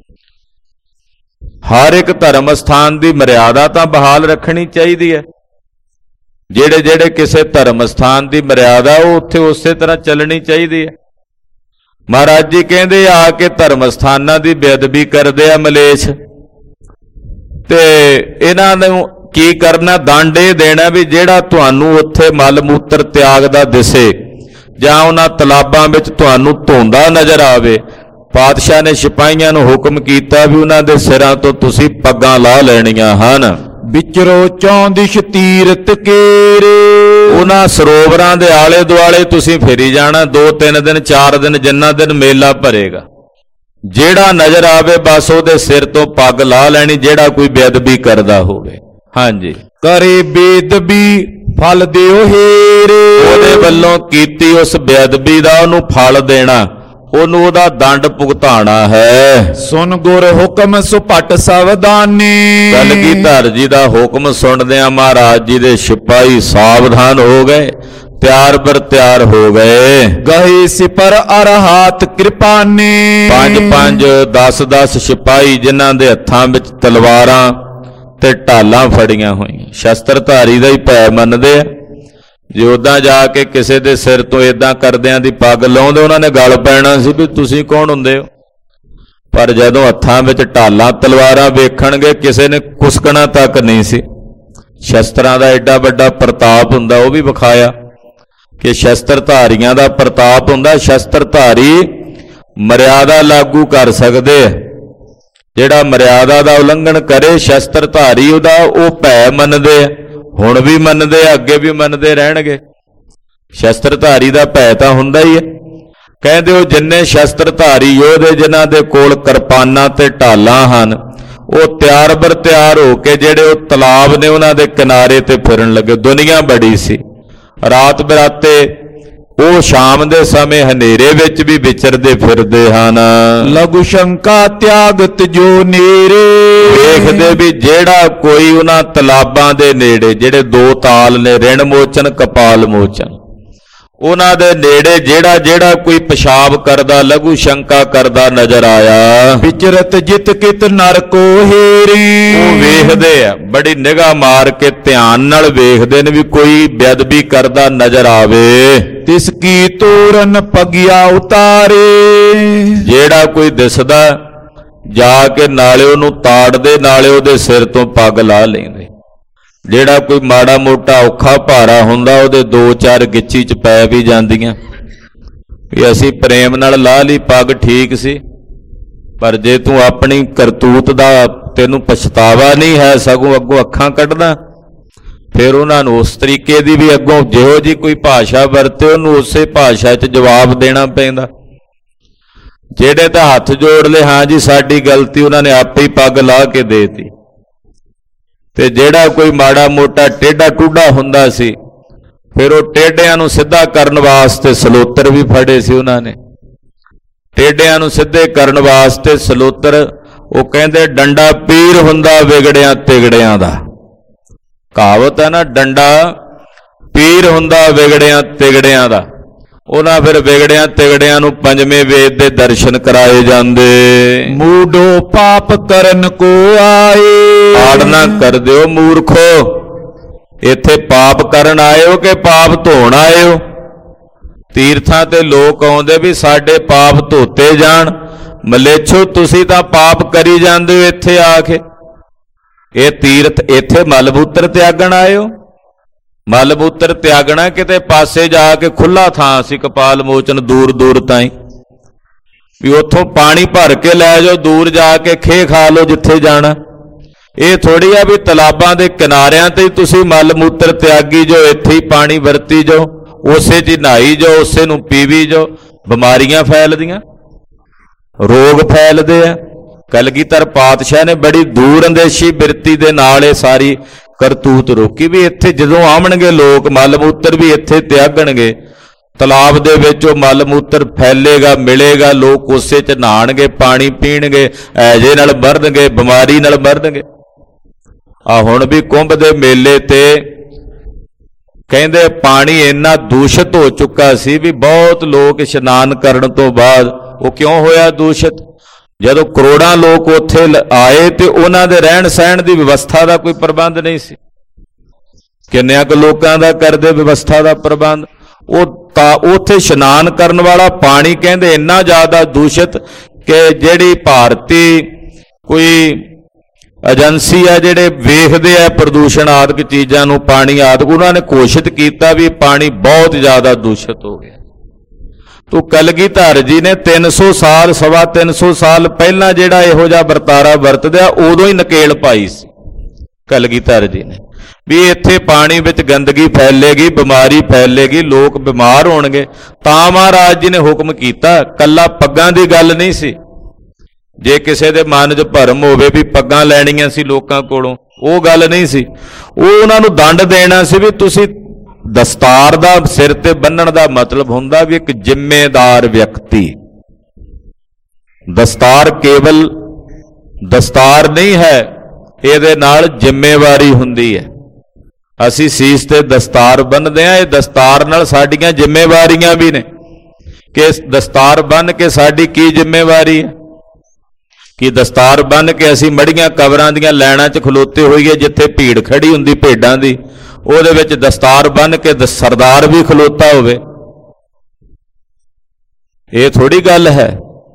S1: ਹਰ ਇੱਕ ਧਰਮ ਸਥਾਨ ਦੀ ਮਰਿਆਦਾ ਤਾਂ ਬਹਾਲ ਰੱਖਣੀ ਚਾਹੀਦੀ ਹੈ। ਜਿਹੜੇ ਜਿਹੜੇ ਕਿਸੇ ਧਰਮ ਸਥਾਨ ਦੀ ਮਰਿਆਦਾ ਉਹ ਉੱਥੇ ਉਸੇ ਤਰ੍ਹਾਂ ਚੱਲਣੀ ਚਾਹੀਦੀ ਹੈ। ਮਹਾਰਾਜ ਜੀ ਕਹਿੰਦੇ ਆ ਕੇ ਧਰਮ ਸਥਾਨਾਂ ਦੀ ਬੇਅਦਬੀ ਕਰਦੇ ਆ ਮਲੇਛ, ਤੇ ਇਹਨਾਂ ਨੂੰ ਕੀ ਕਰਨਾ, ਦੰਡ ਇਹ ਦੇਣਾ ਵੀ ਜਿਹੜਾ ਤੁਹਾਨੂੰ ਉੱਥੇ ਮਲ ਮੂਤਰ ਤਿਆਗ ਦਾ ਦਿਸੇ ਜਾਂ ਉਹਨਾਂ ਤਲਾਬਾਂ ਵਿੱਚ ਤੁਹਾਨੂੰ ਧੋਂਦਾ ਨਜ਼ਰ ਆਵੇ, ਪਾਤਸ਼ਾਹ ਨੇ ਸਿਪਾਹੀਆਂ ਨੂੰ ਹੁਕਮ ਕੀਤਾ ਵੀ ਉਹਨਾਂ ਦੇ ਸਿਰਾਂ ਤੋਂ ਤੁਸੀਂ ਪੱਗਾਂ ਲਾ ਲੈਣੀਆਂ ਹਨ।
S2: ਵਿਚਰੋ ਚੌਂਦਿਸ਼ ਤੀਰਥ ਕੇਰੇ,
S1: ਉਹਨਾਂ ਸਰੋਵਰਾਂ ਦੇ ਆਲੇ ਦੁਆਲੇ ਤੁਸੀਂ ਫੇਰੀ ਜਾਣਾ, ਦੋ ਤਿੰਨ ਦਿਨ ਚਾਰ ਦਿਨ ਜਿੰਨਾ ਦਿਨ ਮੇਲਾ ਭਰੇਗਾ। ਜਿਹੜਾ ਨਜ਼ਰ ਆਵੇ ਬਸ ਉਹਦੇ ਸਿਰ ਤੋਂ ਪੱਗ ਲਾ ਲੈਣੀ, ਜਿਹੜਾ ਕੋਈ ਬੇਅਦਬੀ ਕਰਦਾ ਹੋਵੇ। ਹਾਂਜੀ,
S2: ਕਰੇ ਬੇਅਦਬੀ ਫਲ ਦਿਓ ਹੇਰੇ,
S1: ਉਹਦੇ ਵੱਲੋਂ ਕੀਤੀ ਉਸ ਬੇਅਦਬੀ ਦਾ ਉਹਨੂੰ ਫਲ ਦੇਣਾ, ਉਹਨੂੰ ਉਹਦਾ ਦੰਡ ਭੁਗਤਾਣਾ ਹੈ।
S2: ਸੁਨ ਗੁਰ ਹੁਕਮ ਸੁਪਟ ਸਾਵਧਾਨੀ,
S1: ਕਲਗੀਧਰ ਜੀ ਦਾ ਹੁਕਮ ਸੁਣਦਿਆਂ ਮਹਾਰਾਜ ਜੀ ਦੇ ਸਿਪਾਹੀ ਸਾਵਧਾਨ ਹੋ ਗਏ, ਤਿਆਰ ਬਰ ਤਿਆਰ ਹੋ ਗਏ।
S2: ਗਹੇ ਸਿਪਰ ਅਰਹਾਤ ਕਿਰਪਾਨੀ,
S1: ਪੰਜ ਪੰਜ ਦਸ ਦਸ ਸਿਪਾਹੀ ਜਿਨ੍ਹਾਂ ਦੇ ਹੱਥਾਂ ਵਿੱਚ ਤਲਵਾਰਾਂ ਤੇ ਢਾਲਾਂ ਫੜੀਆਂ ਹੋਈਆਂ, ਸ਼ਸਤਰਧਾਰੀ ਦਾ ਹੀ ਭੈ ਮੰਨਦੇ ਆ। ਜੇ ਉੱਦਾਂ ਜਾ ਕੇ ਕਿਸੇ ਦੇ ਸਿਰ ਤੋਂ ਇਦਾਂ ਕਰਦਿਆਂ ਦੀ ਪੱਗ ਲਾਉਂਦੇ, ਉਹਨਾਂ ਨੇ ਗਲ ਪੈਣਾ ਸੀ ਵੀ ਤੁਸੀਂ ਕੌਣ ਹੁੰਦੇ ਹੋ। ਪਰ ਜਦੋਂ ਹੱਥਾਂ ਵਿੱਚ ਢਾਲਾਂ ਤਲਵਾਰਾਂ ਵੇਖਣਗੇ, ਕਿਸੇ ਨੇ ਕੁਸਕਣਾ ਤੱਕ ਨਹੀਂ ਸੀ। ਸ਼ਸਤਰਾਂ ਦਾ ਐਡਾ ਵੱਡਾ ਪ੍ਰਤਾਪ ਹੁੰਦਾ, ਉਹ ਵੀ ਵਿਖਾਇਆ ਕਿ ਸ਼ਸਤਰਧਾਰੀਆਂ ਦਾ ਪ੍ਰਤਾਪ ਹੁੰਦਾ। ਸ਼ਸਤਰਧਾਰੀ ਮਰਿਆਦਾ ਲਾਗੂ ਕਰ ਸਕਦੇ ਆ, ਜਿਹੜਾ ਮਰਿਆਦਾ ਦਾ ਉਲੰਘਣ ਕਰੇ ਸ਼ਸਤਰਧਾਰੀ ਉਹਦਾ ਉਹ ਭੈ ਮੰਨਦੇ ਆ, ਹੁਣ ਵੀ ਮੰਨਦੇ ਆ, ਅੱਗੇ ਵੀ ਮੰਨਦੇ ਰਹਿਣਗੇ। ਸ਼ਸਤਰਧਾਰੀ ਦਾ ਭੈ ਤਾਂ ਹੁੰਦਾ ਹੀ ਹੈ। ਕਹਿੰਦੇ ਉਹ ਜਿੰਨੇ ਸ਼ਸਤਰਧਾਰੀ ਯੋਧੇ ਜਿਨ੍ਹਾਂ ਦੇ ਕੋਲ ਕਿਰਪਾਨਾਂ ਤੇ ਢਾਲਾਂ ਹਨ, ਉਹ ਤਿਆਰ ਬਰ ਤਿਆਰ ਹੋ ਕੇ ਜਿਹੜੇ ਉਹ ਤਲਾਬ ਨੇ ਉਹਨਾਂ ਦੇ ਕਿਨਾਰੇ ਤੇ ਫਿਰਨ ਲੱਗੇ। ਦੁਨੀਆ ਬੜੀ ਸੀ, ਰਾਤ ਬਰਾਤੇ ਉਹ ਸ਼ਾਮ ਦੇ ਸਮੇਂ ਹਨੇਰੇ ਵਿੱਚ ਵੀ ਵਿਚਰਦੇ ਫਿਰਦੇ ਹਨ।
S2: ਲਘੂ ਸ਼ੰਕਾ ਤਿਆਗਤ ਜੋ ਨੇਰੇ,
S1: ਵੇਖਦੇ ਵੀ ਜਿਹੜਾ ਕੋਈ ਉਹਨਾਂ ਤਲਾਬਾਂ ਦੇ ਨੇੜੇ, ਜਿਹੜੇ ਦੋ ਤਾਲ ਨੇ ਰਿਣ ਮੋਚਨ ਕਪਾਲ ਮੋਚਨ, ਉਹਨਾਂ ਦੇ ਨੇੜੇ ਜਿਹੜਾ ਜਿਹੜਾ ਕੋਈ ਪਿਸ਼ਾਬ ਕਰਦਾ, ਲਘੂ ਸ਼ੰਕਾ ਕਰਦਾ ਨਜ਼ਰ ਆਇਆ,
S2: ਵਿਚਰਤ ਜਿਤ ਕਿਤ ਨਰ ਕੋ ਹੇਰੀ,
S1: ਉਹ ਵੇਖਦੇ ਆ, ਬੜੀ ਨਿਗਾਹ ਮਾਰ ਕੇ ਧਿਆਨ ਨਾਲ ਵੇਖਦੇ ਨੇ ਵੀ ਕੋਈ ਬੇਅਦਬੀ ਕਰਦਾ ਨਜ਼ਰ ਆਵੇ।
S2: ਤਿਸ ਕੀ ਤੋਰਨ ਪਗਿਆ ਉਤਾਰੇ,
S1: ਜਿਹੜਾ ਕੋਈ ਦਿਸਦਾ ਜਾ ਕੇ ਨਾਲੇ ਉਹਨੂੰ ਤਾੜਦੇ, ਨਾਲੇ ਉਹਦੇ ਸਿਰ ਤੋਂ ਪੱਗ ਲਾ ਲੈਂਦੇ। ਜਿਹੜਾ ਕੋਈ ਮਾੜਾ ਮੋਟਾ ਔਖਾ ਭਾਰਾ ਹੁੰਦਾ, ਉਹਦੇ ਦੋ ਚਾਰ ਗਿੱਚੀ ਚ ਪੈ ਵੀ ਜਾਂਦੀਆਂ ਵੀ ਅਸੀਂ ਪ੍ਰੇਮ ਨਾਲ ਲਾ ਲਈ ਪੱਗ, ਠੀਕ ਸੀ। ਪਰ ਜੇ ਤੂੰ ਆਪਣੀ ਕਰਤੂਤ ਦਾ ਤੈਨੂੰ ਪਛਤਾਵਾ ਨਹੀਂ ਹੈ, ਸਗੋਂ ਅੱਗੋਂ ਅੱਖਾਂ ਕੱਢਦਾ, ਫਿਰ ਉਹਨਾਂ ਨੂੰ ਉਸ ਤਰੀਕੇ ਦੀ ਵੀ ਅੱਗੋਂ ਜਿਹੋ ਜੀ ਕੋਈ ਭਾਸ਼ਾ ਵਰਤੇ ਉਹਨੂੰ ਉਸੇ ਭਾਸ਼ਾ 'ਚ ਜਵਾਬ ਦੇਣਾ ਪੈਂਦਾ। ਜਿਹੜੇ ਤਾਂ ਹੱਥ ਜੋੜ ਲਏ, ਹਾਂ ਜੀ ਸਾਡੀ ਗਲਤੀ, ਉਹਨਾਂ ਨੇ ਆਪੇ ਹੀ ਪੱਗ ਲਾ ਕੇ ਦੇਤੀ। ਤੇ ਜਿਹੜਾ ਕੋਈ ਮਾੜਾ ਮੋਟਾ ਟੇਢਾ ਟੂਢਾ ਹੁੰਦਾ ਸੀ, ਫਿਰ ਉਹ ਟੇਢਿਆਂ ਨੂੰ ਸਿੱਧਾ ਕਰਨ ਵਾਸਤੇ ਸਲੋਤਰ ਵੀ ਫੜੇ ਸੀ ਉਹਨਾਂ ਨੇ। ਟੇਢਿਆਂ ਨੂੰ ਸਿੱਧੇ ਕਰਨ ਵਾਸਤੇ ਸਲੋਤਰ ਉਹ ਕਹਿੰਦੇ ਡੰਡਾ ਪੀਰ ਹੁੰਦਾ ਵਿਗੜਿਆਂ ਤਿਗੜਿਆਂ ਦਾ। ਕਹਾਵਤ ਹੈ ਨਾ, ਡੰਡਾ ਪੀਰ ਹੁੰਦਾ ਵਿਗੜਿਆਂ ਤਿਗੜਿਆਂ ਦਾ। ਉਹਨਾਂ ਫਿਰ ਵਿਗੜਿਆਂ ਤਿਗੜਿਆਂ ਨੂੰ ਪੰਜਵੇਂ ਵੇਦ ਦੇ ਦਰਸ਼ਨ ਕਰਾਏ ਜਾਂਦੇ।
S2: ਮੂਢੋ ਪਾਪ ਕਰਨ ਕੋ ਆਏ।
S1: ਆੜ ਨਾ ਕਰ ਦਿਓ ਮੂਰਖੋ, ਇੱਥੇ ਪਾਪ ਕਰਨ ਆਏ ਹੋ ਕਿ ਪਾਪ ਧੋਣ ਆਏ ਹੋ? ਤੀਰਥਾਂ ਤੇ ਲੋਕ ਆਉਂਦੇ ਵੀ ਸਾਡੇ ਪਾਪ ਧੋਤੇ ਜਾਣ। ਮਲੇਛੋ ਤੁਸੀਂ ਤਾਂ ਪਾਪ ਕਰੀ ਜਾਂਦੇ ਹੋ ਇੱਥੇ ਆ ਕੇ। ਇਹ ਤੀਰਥ, ਇੱਥੇ ਮਲ ਮੂਤਰ ਤਿਆਗਣ ਆਏ ਹੋ? ਮਲ ਮੂਤਰ ਤਿਆਗਣਾ ਕਿਤੇ ਪਾਸੇ ਜਾ ਕੇ, ਖੁੱਲਾ ਥਾਂ ਸੀ ਕਪਾਲ ਮੋਚਨ ਦੂਰ ਦੂਰ ਤਾਈਂ, ਵੀ ਉੱਥੋਂ ਪਾਣੀ ਭਰ ਕੇ ਲੈ ਜਾਓ, ਦੂਰ ਜਾ ਕੇ ਖੇ ਖਾ ਲਓ ਜਿੱਥੇ ਜਾਣਾ। ਇਹ ਥੋੜੀ ਆ ਵੀ ਤਲਾਬਾਂ ਦੇ ਕਿਨਾਰਿਆਂ ਤੇ ਤੁਸੀਂ ਮਲ ਮੂਤਰ ਤਿਆਗੀ ਜੋ, ਇੱਥੇ ਹੀ ਪਾਣੀ ਵਰਤੀ ਜਾਓ, ਉਸੇ 'ਚ ਨਹਾਈ ਜਾਓ, ਉਸੇ ਨੂੰ ਪੀਵੀ ਜਾਓ। ਬਿਮਾਰੀਆਂ ਫੈਲਦੀਆਂ, ਰੋਗ ਫੈਲਦੇ ਆ। ਕਲਗੀਧਰ ਪਾਤਸ਼ਾਹ ਨੇ ਬੜੀ ਦੂਰ ਅੰਦੇਸ਼ੀ ਬਿਰਤੀ ਦੇ ਨਾਲ ਇਹ ਸਾਰੀ ਕਰਤੂਤ ਰੋਕੀ ਵੀ ਇੱਥੇ ਜਦੋਂ ਆਉਣਗੇ ਲੋਕ, ਮਲ ਮੂਤਰ ਵੀ ਇੱਥੇ ਤਿਆਗਣਗੇ। ਤਲਾਬ ਦੇ ਵਿੱਚ ਉਹ ਮਲ ਮੂਤਰ ਫੈਲੇਗਾ, ਮਿਲੇਗਾ, ਲੋਕ ਉਸੇ 'ਚ ਨਹਾਣਗੇ, ਪਾਣੀ ਪੀਣਗੇ, ਐਜੇ ਨਾਲ ਮਰਨਗੇ, ਬਿਮਾਰੀ ਨਾਲ ਮਰਨਗੇ। ਆ ਹੁਣ ਵੀ ਕੁੰਭ ਦੇ ਮੇਲੇ ਤੇ ਕਹਿੰਦੇ ਪਾਣੀ ਇੰਨਾ ਦੂਸ਼ਿਤ ਹੋ ਚੁੱਕਾ ਸੀ ਵੀ ਬਹੁਤ ਲੋਕ ਇਸ਼ਨਾਨ ਕਰਨ ਤੋਂ ਬਾਅਦ, ਉਹ ਕਿਉਂ ਹੋਇਆ ਦੂਸ਼ਿਤ? ਜਦੋਂ ਕਰੋੜਾਂ ਲੋਕ ਉੱਥੇ ਆਏ ਤੇ ਉਹਨਾਂ ਦੇ ਰਹਿਣ ਸਹਿਣ ਦੀ ਵਿਵਸਥਾ ਦਾ ਕੋਈ ਪ੍ਰਬੰਧ ਨਹੀਂ ਸੀ। ਕਿੰਨਿਆਂ ਕੁ ਲੋਕਾਂ ਦਾ ਕਰਦੇ ਵਿਵਸਥਾ ਦਾ ਪ੍ਰਬੰਧ? ਉਹ ਤਾਂ ਉੱਥੇ ਇਸ਼ਨਾਨ ਕਰਨ ਵਾਲਾ ਪਾਣੀ ਕਹਿੰਦੇ ਇੰਨਾ ਜ਼ਿਆਦਾ ਦੂਸ਼ਿਤ ਕਿ ਜਿਹੜੀ ਭਾਰਤੀ ਕੋਈ ਏਜੰਸੀ ਆ ਜਿਹੜੇ ਵੇਖਦੇ ਆ ਪ੍ਰਦੂਸ਼ਣ ਆਦਿਕ ਚੀਜ਼ਾਂ ਨੂੰ, ਪਾਣੀ ਆਦਿਕ, ਉਹਨਾਂ ਨੇ ਘੋਸ਼ਿਤ ਕੀਤਾ ਵੀ ਪਾਣੀ ਬਹੁਤ ਜ਼ਿਆਦਾ ਦੂਸ਼ਿਤ ਹੋ ਗਿਆ। ਤੋ ਕਲਗੀਧਰ ਜੀ ਨੇ ਤਿੰਨ ਸੌ ਸਾਲ, ਸਵਾ ਤਿੰਨ ਸੌ ਸਾਲ ਪਹਿਲਾਂ ਜਿਹੜਾ ਇਹੋ ਜਿਹਾ ਵਰਤਾਰਾ ਵਰਤਦਿਆ, ਉਦੋਂ ਹੀ ਨਕੇਲ ਪਾਈ ਸੀ ਕਲਗੀਧਰ ਜੀ ਨੇ ਵੀ ਇੱਥੇ ਪਾਣੀ ਵਿੱਚ ਗੰਦਗੀ ਫੈਲੇਗੀ, ਬਿਮਾਰੀ ਫੈਲੇਗੀ, ਲੋਕ ਬਿਮਾਰ ਹੋਣਗੇ। ਤਾਂ ਮਹਾਰਾਜ ਜੀ ਨੇ ਹੁਕਮ ਕੀਤਾ। ਕੱਲਾ ਪੱਗਾਂ ਦੀ ਗੱਲ ਨਹੀਂ ਸੀ। ਜੇ ਕਿਸੇ ਦੇ ਮਨ 'ਚ ਭਰਮ ਹੋਵੇ ਵੀ ਪੱਗਾਂ ਲੈਣੀਆਂ ਸੀ ਲੋਕਾਂ ਕੋਲੋਂ, ਉਹ ਗੱਲ ਨਹੀਂ ਸੀ। ਉਹ ਉਹਨਾਂ ਨੂੰ ਦੰਡ ਦੇਣਾ ਸੀ ਵੀ ਤੁਸੀਂ ਦਸਤਾਰ ਦਾ ਸਿਰ ਤੇ ਬੰਨਣ ਦਾ ਮਤਲਬ ਹੁੰਦਾ ਵੀ ਇੱਕ ਜ਼ਿੰਮੇਦਾਰ ਵਿਅਕਤੀ। ਦਸਤਾਰ ਕੇਵਲ ਦਸਤਾਰ ਨਹੀਂ ਹੈ, ਇਹਦੇ ਨਾਲ ਜ਼ਿੰਮੇਵਾਰੀ ਹੁੰਦੀ ਹੈ। ਅਸੀਂ ਸੀਸ ਤੇ ਦਸਤਾਰ ਬੰਨ੍ਹਦੇ ਹਾਂ, ਇਹ ਦਸਤਾਰ ਨਾਲ ਸਾਡੀਆਂ ਜ਼ਿੰਮੇਵਾਰੀਆਂ ਵੀ ਨੇ ਕਿ ਦਸਤਾਰ ਬੰਨ੍ਹ ਕੇ ਸਾਡੀ ਕੀ ਜ਼ਿੰਮੇਵਾਰੀ ਹੈ ਕਿ ਦਸਤਾਰ ਬੰਨ੍ਹ ਕੇ ਅਸੀਂ ਮੜੀਆਂ ਕਬਰਾਂ ਦੀਆਂ ਲਾਈਨਾਂ 'ਚ ਖਲੋਤੇ ਹੋਈਏ, ਜਿੱਥੇ ਭੀੜ ਖੜੀ ਹੁੰਦੀ ਭੇਡਾਂ ਦੀ, ਉਹਦੇ ਵਿੱਚ ਦਸਤਾਰ ਬੰਨ੍ਹ ਕੇ ਸਰਦਾਰ ਵੀ ਖਲੋਤਾ ਹੋਵੇ। ਇਹ ਥੋੜੀ ਗੱਲ ਹੈ।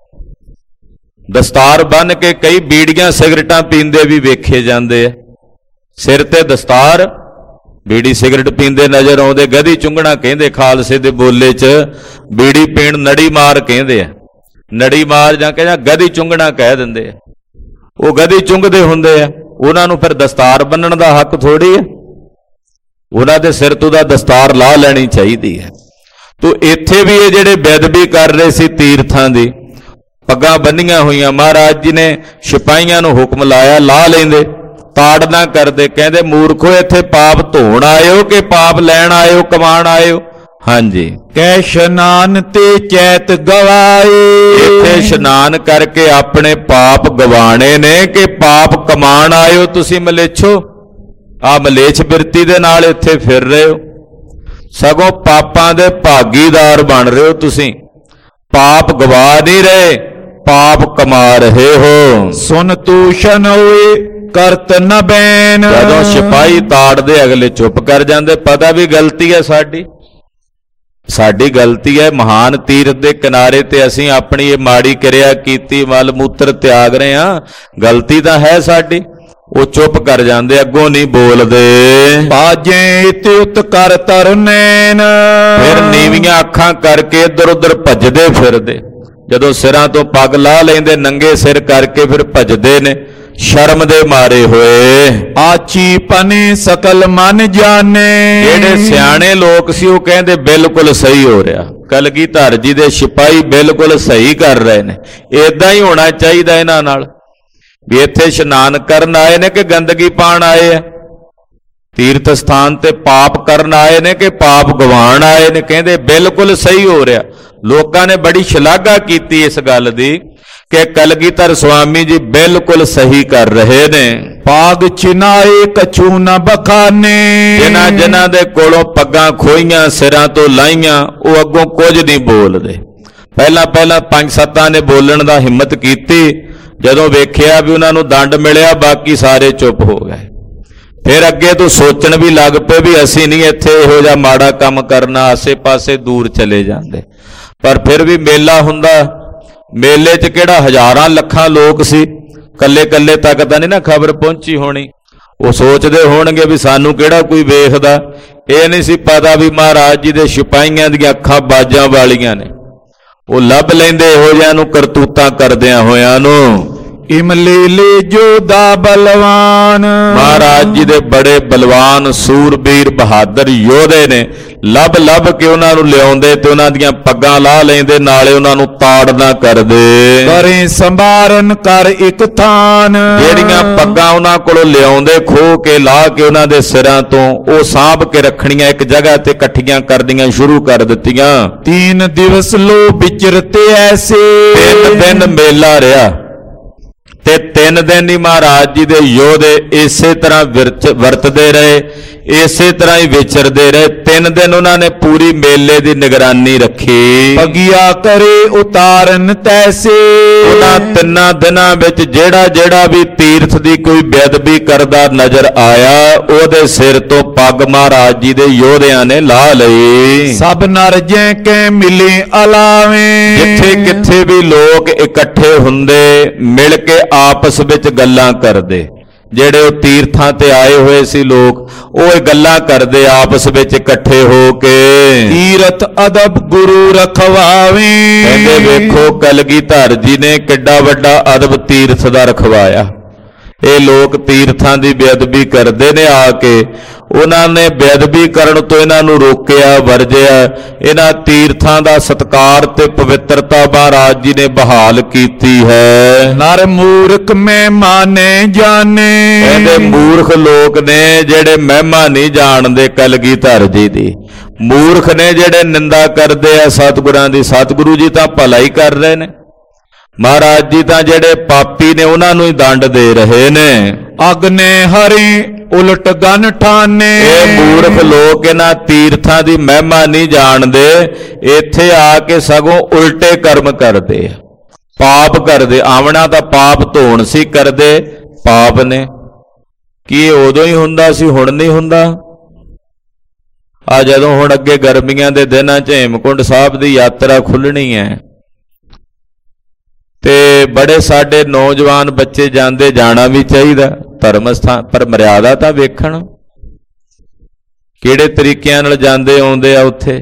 S1: ਦਸਤਾਰ ਬੰਨ੍ਹ ਕੇ ਕਈ ਬੀੜੀਆਂ ਸਿਗਰਟਾਂ ਪੀਂਦੇ ਵੀ ਵੇਖੇ ਜਾਂਦੇ ਆ। ਸਿਰ ਤੇ ਦਸਤਾਰ, ਬੀੜੀ ਸਿਗਰਟ ਪੀਂਦੇ ਨਜ਼ਰ ਆਉਂਦੇ। ਗਧੀ ਚੁੰਗਣਾ ਕਹਿੰਦੇ ਖਾਲਸੇ ਦੇ ਬੋਲੇ 'ਚ, ਬੀੜੀ ਪੀਣ ਨੜੀ ਮਾਰ ਕਹਿੰਦੇ ਆ। ਨੜੀ ਮਾਰ ਜਾਂ ਕਹਿੰਦਾ ਗਧੀ ਚੁੰਗਣਾ ਕਹਿ ਦਿੰਦੇ ਆ। ਉਹ ਗਧੀ ਚੁੰਗਦੇ ਹੁੰਦੇ ਆ, ਉਹਨਾਂ ਨੂੰ ਫਿਰ ਦਸਤਾਰ ਬੰਨਣ ਦਾ ਹੱਕ ਥੋੜੀ ਹੈ। ਉਹਨਾਂ ਦੇ ਸਿਰ ਤੋਂ ਦਾ ਦਸਤਾਰ ਲਾ ਲੈਣੀ ਚਾਹੀਦੀ ਹੈ। ਤੋ ਇੱਥੇ ਵੀ ਇਹ ਜਿਹੜੇ ਬੇਅਦਬੀ ਕਰ ਰਹੇ ਸੀ ਤੀਰਥਾਂ ਦੀ, ਪੱਗਾਂ ਬੰਨੀਆਂ ਹੋਈਆਂ, ਮਹਾਰਾਜ ਜੀ ਨੇ ਸਿਪਾਹੀਆਂ ਨੂੰ ਹੁਕਮ ਲਾਇਆ, ਲਾ ਲੈਂਦੇ, ਤਾੜ ਨਾ ਕਰਦੇ। ਕਹਿੰਦੇ ਮੂਰਖੋ, ਇੱਥੇ ਪਾਪ ਧੋਣ ਆਇਓ ਕਿ ਪਾਪ ਲੈਣ ਆਇਓ, ਕਮਾਣ ਆਇਓ? ਹਾਂਜੀ।
S2: ਕੈ ਇਸ਼ਨਾਨ ਤੇ ਚੈਤ ਗਵਾਏ।
S1: ਇੱਥੇ ਇਸ਼ਨਾਨ ਕਰਕੇ ਆਪਣੇ ਪਾਪ ਗਵਾਣੇ ਨੇ ਕਿ ਪਾਪ ਕਮਾਣ ਆਇਓ ਤੁਸੀਂ ਮਲੇਛੋ? ਆ ਮਲੇਛ ਬਿਰਤੀ ਦੇ ਨਾਲ ਇੱਥੇ ਫਿਰ ਰਹੇ ਹੋ, ਸਗੋਂ ਪਾਪਾਂ ਦੇ ਭਾਗੀਦਾਰ ਬਣ ਰਹੇ ਹੋ ਤੁਸੀਂ। ਪਾਪ ਗਵਾ ਨਹੀਂ ਰਹੇ, ਪਾਪ ਕਮਾ ਰਹੇ ਹੋ।
S2: ਸੁਨ ਤੂਸ਼ਨ ਹੋਏ ਕਰਤ ਨ ਬੈਨ।
S1: ਜਦੋਂ ਸਿਪਾਹੀ ਤਾੜਦੇ ਅਗਲੇ ਚੁੱਪ ਕਰ ਜਾਂਦੇ। ਪਤਾ ਵੀ ਗਲਤੀ ਹੈ ਸਾਡੀ, ਸਾਡੀ ਗਲਤੀ ਹੈ। ਮਹਾਨ ਤੀਰਥ ਦੇ ਕਿਨਾਰੇ ਤੇ ਅਸੀਂ ਆਪਣੀ ਇਹ ਮਾੜੀ ਕਿਰਿਆ ਕੀਤੀ, ਮਲ ਮੂਤਰ ਤਿਆਗ ਰਹੇ ਹਾਂ, ਗਲਤੀ ਤਾਂ ਹੈ ਸਾਡੀ। ਉਹ ਚੁੱਪ ਕਰ ਜਾਂਦੇ, ਅੱਗੋਂ ਨਹੀਂ ਬੋਲਦੇ।
S2: ਬਾਜੇ ਤੇ ਉਤ ਕਰ ਤਰਨੈਨ।
S1: ਫਿਰ ਨੀਵੀਆਂ ਅੱਖਾਂ ਕਰਕੇ ਇੱਧਰ ਉੱਧਰ ਭੱਜਦੇ ਫਿਰਦੇ। ਜਦੋਂ ਸਿਰਾਂ ਤੋਂ ਪੱਗ ਲਾ ਲੈਂਦੇ, ਨੰਗੇ ਸਿਰ ਕਰਕੇ ਫਿਰ ਭੱਜਦੇ ਨੇ ਸ਼ਰਮ ਦੇ ਮਾਰੇ ਹੋਏ।
S2: ਆਚੀ ਪਨੇ ਸਕਲ ਮਨ ਜਾਣੇ।
S1: ਜਿਹੜੇ ਸਿਆਣੇ ਲੋਕ ਸੀ ਉਹ ਕਹਿੰਦੇ ਬਿਲਕੁਲ ਸਹੀ ਹੋ ਰਿਹਾ, ਕਲਗੀਧਰ ਜੀ ਦੇ ਸਿਪਾਹੀ ਬਿਲਕੁਲ ਸਹੀ ਕਰ ਰਹੇ ਨੇ। ਏਦਾਂ ਹੀ ਹੋਣਾ ਚਾਹੀਦਾ ਇਹਨਾਂ ਨਾਲ ਵੀ ਇੱਥੇ ਇਸ਼ਨਾਨ ਕਰਨ ਆਏ ਨੇ ਕਿ ਗੰਦਗੀ ਪਾਣ ਆਏ ਆ। ਤੀਰਥ ਸਥਾਨ ਤੇ ਪਾਪ ਕਰਨ ਆਏ ਨੇ ਕਿ ਪਾਪ ਗਵਾਉਣ ਆਏ ਨੇ? ਕਹਿੰਦੇ ਬਿਲਕੁਲ ਸਹੀ ਹੋ ਰਿਹਾ। ਲੋਕਾਂ ਨੇ ਬੜੀ ਸ਼ਲਾਘਾ ਕੀਤੀ ਇਸ ਗੱਲ ਦੀ ਕਿ ਕਲਗੀਧਰ ਸੁਆਮੀ ਜੀ ਬਿਲਕੁਲ ਸਹੀ ਕਰ ਰਹੇ ਨੇ।
S2: ਪਾਗ ਚਿਨਾਏ ਕਛੂ ਨ ਬਖਾਨੇ,
S1: ਜਿਨ੍ਹਾਂ ਜਿਨ੍ਹਾਂ ਦੇ ਕੋਲੋਂ ਪੱਗਾਂ ਖੋਈਆਂ, ਸਿਰਾਂ ਤੋਂ ਲਾਈਆਂ, ਉਹ ਅੱਗੋਂ ਕੁਝ ਨਹੀਂ ਬੋਲਦੇ। ਪਹਿਲਾਂ ਪਹਿਲਾਂ ਪੰਜ ਸੱਤਾਂ ਨੇ ਬੋਲਣ ਦਾ ਹਿੰਮਤ ਕੀਤੀ, ਜਦੋਂ ਵੇਖਿਆ ਵੀ ਉਹਨਾਂ ਨੂੰ ਦੰਡ ਮਿਲਿਆ, ਬਾਕੀ ਸਾਰੇ ਚੁੱਪ ਹੋ ਗਏ। ਫਿਰ ਅੱਗੇ ਤੋਂ ਸੋਚਣ ਵੀ ਲੱਗ ਪਏ ਵੀ ਅਸੀਂ ਨਹੀਂ ਇੱਥੇ ਇਹੋ ਜਿਹਾ ਮਾੜਾ ਕੰਮ ਕਰਨਾ, ਆਸੇ ਪਾਸੇ ਦੂਰ ਚਲੇ ਜਾਂਦੇ। ਪਰ ਫਿਰ ਵੀ ਮੇਲਾ ਹੁੰਦਾ, ਮੇਲੇ 'ਚ ਕਿਹੜਾ ਹਜ਼ਾਰਾਂ ਲੱਖਾਂ ਲੋਕ ਸੀ, ਕੱਲੇ ਕੱਲੇ ਤੱਕ ਤਾਂ ਨਹੀਂ ਨਾ ਖਬਰ ਪਹੁੰਚੀ ਹੋਣੀ। ਉਹ ਸੋਚਦੇ ਹੋਣਗੇ ਵੀ ਸਾਨੂੰ ਕਿਹੜਾ ਕੋਈ ਵੇਖਦਾ। ਇਹ ਨਹੀਂ ਸੀ ਪਤਾ ਵੀ ਮਹਾਰਾਜ ਜੀ ਦੇ ਸਿਪਾਹੀਆਂ ਦੀਆਂ ਅੱਖਾਂ ਬਾਜਾਂ ਵਾਲੀਆਂ ਨੇ, ਉਹ ਲੱਭ ਲੈਂਦੇ ਇਹੋ ਜਿਹਿਆਂ ਨੂੰ ਕਰਤੂਤਾਂ ਕਰਦਿਆਂ ਹੋਇਆਂ ਨੂੰ।
S2: ਇਮਲੇਲੇ ਜੋਧਾ ਬਲਵਾਨ,
S1: ਮਹਾਰਾਜ ਜੀ ਦੇ ਬੜੇ ਬਲਵਾਨ ਸੂਰਬੀਰ ਬਹਾਦਰ ਯੋਧੇ ਨੇ, ਲੱਭ ਲੱਭ ਕੇ ਉਹਨਾਂ ਨੂੰ ਲਿਆਉਂਦੇ ਤੇ ਉਹਨਾਂ ਦੀਆਂ ਪੱਗਾਂ ਲਾਹ ਲੈਂਦੇ, ਨਾਲੇ ਉਹਨਾਂ ਨੂੰ ਤਾੜਨਾ ਕਰਦੇ।
S2: ਕਰੇ ਸੰਭਾਰਨ ਕਰ ਇੱਕ ਥਾਨ,
S1: ਜਿਹੜੀਆਂ ਪੱਗਾਂ ਉਹਨਾਂ ਕੋਲੋਂ ਲਿਆਉਂਦੇ ਖੋਹ ਕੇ ਲਾਹ ਕੇ ਉਹਨਾਂ ਦੇ ਸਿਰਾਂ ਤੋਂ, ਉਹ ਸਾਂਭ ਕੇ ਰੱਖਣੀਆਂ, ਇੱਕ ਜਗ੍ਹਾ ਤੇ ਇਕੱਠੀਆਂ ਕਰਨੀਆਂ ਸ਼ੁਰੂ ਕਰ ਦਿੱਤੀਆਂ।
S2: ਤੀਨ ਦਿਵਸ ਲੋ ਵਿਚਰਤੇ ਐਸੇ,
S1: ਤਿੰਨ ਦਿਨ ਮੇਲਾ ਰਿਹਾ ਤੇ ਤਿੰਨ ਦਿਨ ਹੀ ਮਹਾਰਾਜ ਜੀ ਦੇ ਯੋਧੇ ਇਸੇ ਤਰ੍ਹਾਂ ਵਿਰਚ ਵਰਤਦੇ ਰਹੇ, ਇਸੇ ਤਰ੍ਹਾਂ ਹੀ ਵਿਚਰਦੇ ਰਹੇ। ਤਿੰਨ ਦਿਨ ਉਹਨਾਂ ਨੇ ਪੂਰੀ ਮੇਲੇ ਦੀ ਨਿਗਰਾਨੀ ਰੱਖੀ।
S2: ਪਗਿਆ ਕਰੇ ਉਤਾਰਨ ਤੈਸੇ,
S1: ਉਹਨਾਂ ਤਿੰਨਾਂ ਦਿਨਾਂ ਵਿੱਚ ਜਿਹੜਾ ਜਿਹੜਾ ਵੀ ਤੀਰਥ ਦੀ ਕੋਈ ਬੇਅਦਬੀ ਕਰਦਾ ਨਜ਼ਰ ਆਇਆ, ਉਹਦੇ ਸਿਰ ਤੋਂ ਪੱਗ ਮਹਾਰਾਜ ਜੀ ਦੇ ਯੋਧਿਆਂ ਨੇ ਲਾਹ ਲਈ।
S2: ਸਭ ਨਰ ਜੈ ਕੈ ਮਿਲੇ ਅਲਾਵੇਂ,
S1: ਜਿੱਥੇ ਕਿੱਥੇ ਵੀ ਲੋਕ ਇਕੱਠੇ ਹੁੰਦੇ, ਮਿਲ ਕੇ ਆਪਸ ਵਿੱਚ ਗੱਲਾਂ ਕਰਦੇ। ਜਿਹੜੇ ਉਹ ਤੀਰਥਾਂ ਤੇ ਆਏ ਹੋਏ ਸੀ ਲੋਕ, ਉਹ ਇਹ ਗੱਲਾਂ ਕਰਦੇ ਆਪਸ ਵਿੱਚ ਇਕੱਠੇ ਹੋ ਕੇ।
S2: ਤੀਰਥ ਅਦਬ ਗੁਰੂ ਰਖਵਾਵੇਂ,
S1: ਕਹਿੰਦੇ ਵੇਖੋ ਕਲਗੀਧਰ ਜੀ ਨੇ ਕਿੱਡਾ ਵੱਡਾ ਅਦਬ ਤੀਰਥ ਦਾ ਰਖਵਾਇਆ। ਇਹ ਲੋਕ ਤੀਰਥਾਂ ਦੀ ਬੇਅਦਬੀ ਕਰਦੇ ਨੇ, ਆ ਕੇ ਉਹਨਾਂ ਨੇ ਬੇਅਦਬੀ ਕਰਨ ਤੋਂ ਇਹਨਾਂ ਨੂੰ ਰੋਕਿਆ, ਵਰਜਿਆ। ਇਹਨਾਂ ਤੀਰਥਾਂ ਦਾ ਸਤਿਕਾਰ ਤੇ ਪਵਿੱਤਰਤਾ ਮਹਾਰਾਜ ਜੀ ਨੇ ਬਹਾਲ ਕੀਤੀ ਹੈ।
S2: ਨਰ ਮੂਰਖ ਮਹਿਮਾਨੇ ਜਾਣੇ,
S1: ਕਹਿੰਦੇ ਮੂਰਖ ਲੋਕ ਨੇ ਜਿਹੜੇ ਮਹਿਮਾ ਨਹੀਂ ਜਾਣਦੇ ਕਲਗੀਧਰ ਜੀ ਦੀ। ਮੂਰਖ ਨੇ ਜਿਹੜੇ ਨਿੰਦਾ ਕਰਦੇ ਆ ਸਤਿਗੁਰਾਂ ਦੀ। ਸਤਿਗੁਰੂ ਜੀ ਤਾਂ ਭਲਾਈ ਕਰ ਰਹੇ ਨੇ, ਮਹਾਰਾਜ ਜੀ ਤਾਂ ਜਿਹੜੇ ਪਾਪੀ ਨੇ ਉਹਨਾਂ ਨੂੰ ਹੀ ਦੰਡ ਦੇ ਰਹੇ ਨੇ।
S2: ਅਗਨੇ ਹਰੀ ਉਲਟ ਗਨ ਠਾਨੇ,
S1: ਇਹ ਮੂਰਖ ਲੋਕ ਇਹਨਾਂ ਤੀਰਥਾਂ ਦੀ ਮਹਿਮਾ ਨਹੀਂ ਜਾਣਦੇ, ਇੱਥੇ ਆ ਕੇ ਸਗੋਂ ਉਲਟੇ ਕਰਮ ਕਰਦੇ ਆ, ਪਾਪ ਕਰਦੇ। ਆਵਣਾ ਤਾਂ ਪਾਪ ਧੋਣ ਸੀ, ਕਰਦੇ ਪਾਪ ਨੇ। ਕੀ ਇਹ ਉਦੋਂ ਹੀ ਹੁੰਦਾ ਸੀ, ਹੁਣ ਨਹੀਂ ਹੁੰਦਾ? ਆ ਜਦੋਂ ਹੁਣ ਅੱਗੇ ਗਰਮੀਆਂ ਦੇ ਦਿਨਾਂ 'ਚ ਹੇਮਕੁੰਟ ਸਾਹਿਬ ਦੀ ਯਾਤਰਾ ਖੁੱਲਣੀ ਹੈ ਤੇ ਬੜੇ ਸਾਡੇ ਨੌਜਵਾਨ ਬੱਚੇ ਜਾਂਦੇ, ਜਾਣਾ ਵੀ ਚਾਹੀਦਾ ਧਰਮ ਸਥਾਨ, ਪਰ ਮਰਿਆਦਾ ਤਾਂ ਵੇਖਣ ਕਿਹੜੇ ਤਰੀਕਿਆਂ ਨਾਲ ਜਾਂਦੇ ਆਉਂਦੇ ਆ। ਉੱਥੇ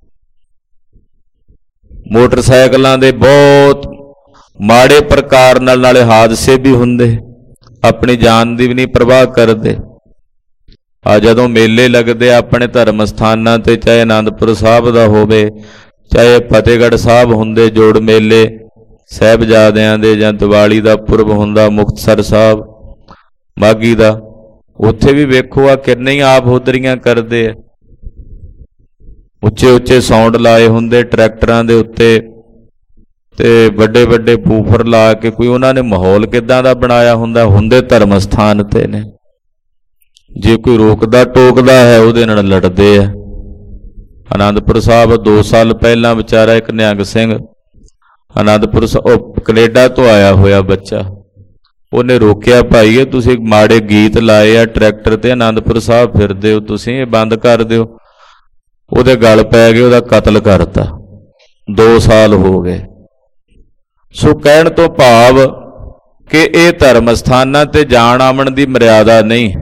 S1: ਮੋਟਰਸਾਈਕਲਾਂ ਦੇ ਬਹੁਤ ਮਾੜੇ ਪ੍ਰਕਾਰ ਨਾਲ ਨਾਲੇ ਹਾਦਸੇ ਵੀ ਹੁੰਦੇ, ਆਪਣੀ ਜਾਨ ਦੀ ਵੀ ਨਹੀਂ ਪਰਵਾਹ ਕਰਦੇ। ਆ ਜਦੋਂ ਮੇਲੇ ਲੱਗਦੇ ਆਪਣੇ ਧਰਮ ਸਥਾਨਾਂ ਤੇ, ਚਾਹੇ ਆਨੰਦਪੁਰ ਸਾਹਿਬ ਦਾ ਹੋਵੇ, ਚਾਹੇ ਫਤਿਹਗੜ੍ਹ ਸਾਹਿਬ ਹੁੰਦੇ ਜੋੜ ਮੇਲੇ ਸਾਹਿਬਜ਼ਾਦਿਆਂ ਦੇ, ਜਾਂ ਦੀਵਾਲੀ ਦਾ ਪੁਰਬ ਹੁੰਦਾ ਮੁਕਤਸਰ ਸਾਹਿਬ ਮਾਘੀ ਦਾ, ਉੱਥੇ ਵੀ ਵੇਖੋ ਆ ਕਿੰਨੇ ਹੀ ਆਪ ਹੋਦਰੀਆਂ ਕਰਦੇ ਆ। ਉੱਚੇ ਉੱਚੇ ਸਾਊਂਡ ਲਾਏ ਹੁੰਦੇ ਟਰੈਕਟਰਾਂ ਦੇ ਉੱਤੇ ਤੇ ਵੱਡੇ ਵੱਡੇ ਬੂਫਰ ਲਾ ਕੇ, ਕੋਈ ਉਹਨਾਂ ਨੇ ਮਾਹੌਲ ਕਿੱਦਾਂ ਦਾ ਬਣਾਇਆ ਹੁੰਦਾ। ਹੁੰਦੇ ਧਰਮ ਸਥਾਨ ਤੇ ਨੇ, ਜੇ ਕੋਈ ਰੋਕਦਾ ਟੋਕਦਾ ਹੈ ਉਹਦੇ ਨਾਲ ਲੜਦੇ ਆ। ਆਨੰਦਪੁਰ ਸਾਹਿਬ ਦੋ ਸਾਲ ਪਹਿਲਾਂ ਵਿਚਾਰਾ ਇੱਕ ਨਿਹੰਗ ਸਿੰਘ ਆਨੰਦਪੁਰ ਸਾਹਿਬ ਕੈਨੇਡਾ ਤੋਂ ਆਇਆ ਹੋਇਆ ਬੱਚਾ, ਉਹਨੇ ਰੋਕਿਆ, ਭਾਈ ਇਹ ਤੁਸੀਂ ਮਾੜੇ ਗੀਤ ਲਾਏ ਆ ਟਰੈਕਟਰ ਤੇ, ਆਨੰਦਪੁਰ ਸਾਹਿਬ ਫਿਰਦੇ ਹੋ ਤੁਸੀਂ, ਇਹ ਬੰਦ ਕਰ ਦਿਓ। ਉਹਦੇ ਗਲ ਪੈ ਗਏ, ਉਹਦਾ ਕਤਲ ਕਰਤਾ। ਦੋ ਸਾਲ ਹੋ ਗਏ। ਸੋ ਕਹਿਣ ਤੋਂ ਭਾਵ ਕਿ ਇਹ ਧਰਮ ਸਥਾਨਾਂ ਤੇ ਜਾਣ ਆਵਣ ਦੀ ਮਰਿਆਦਾ ਨਹੀਂ।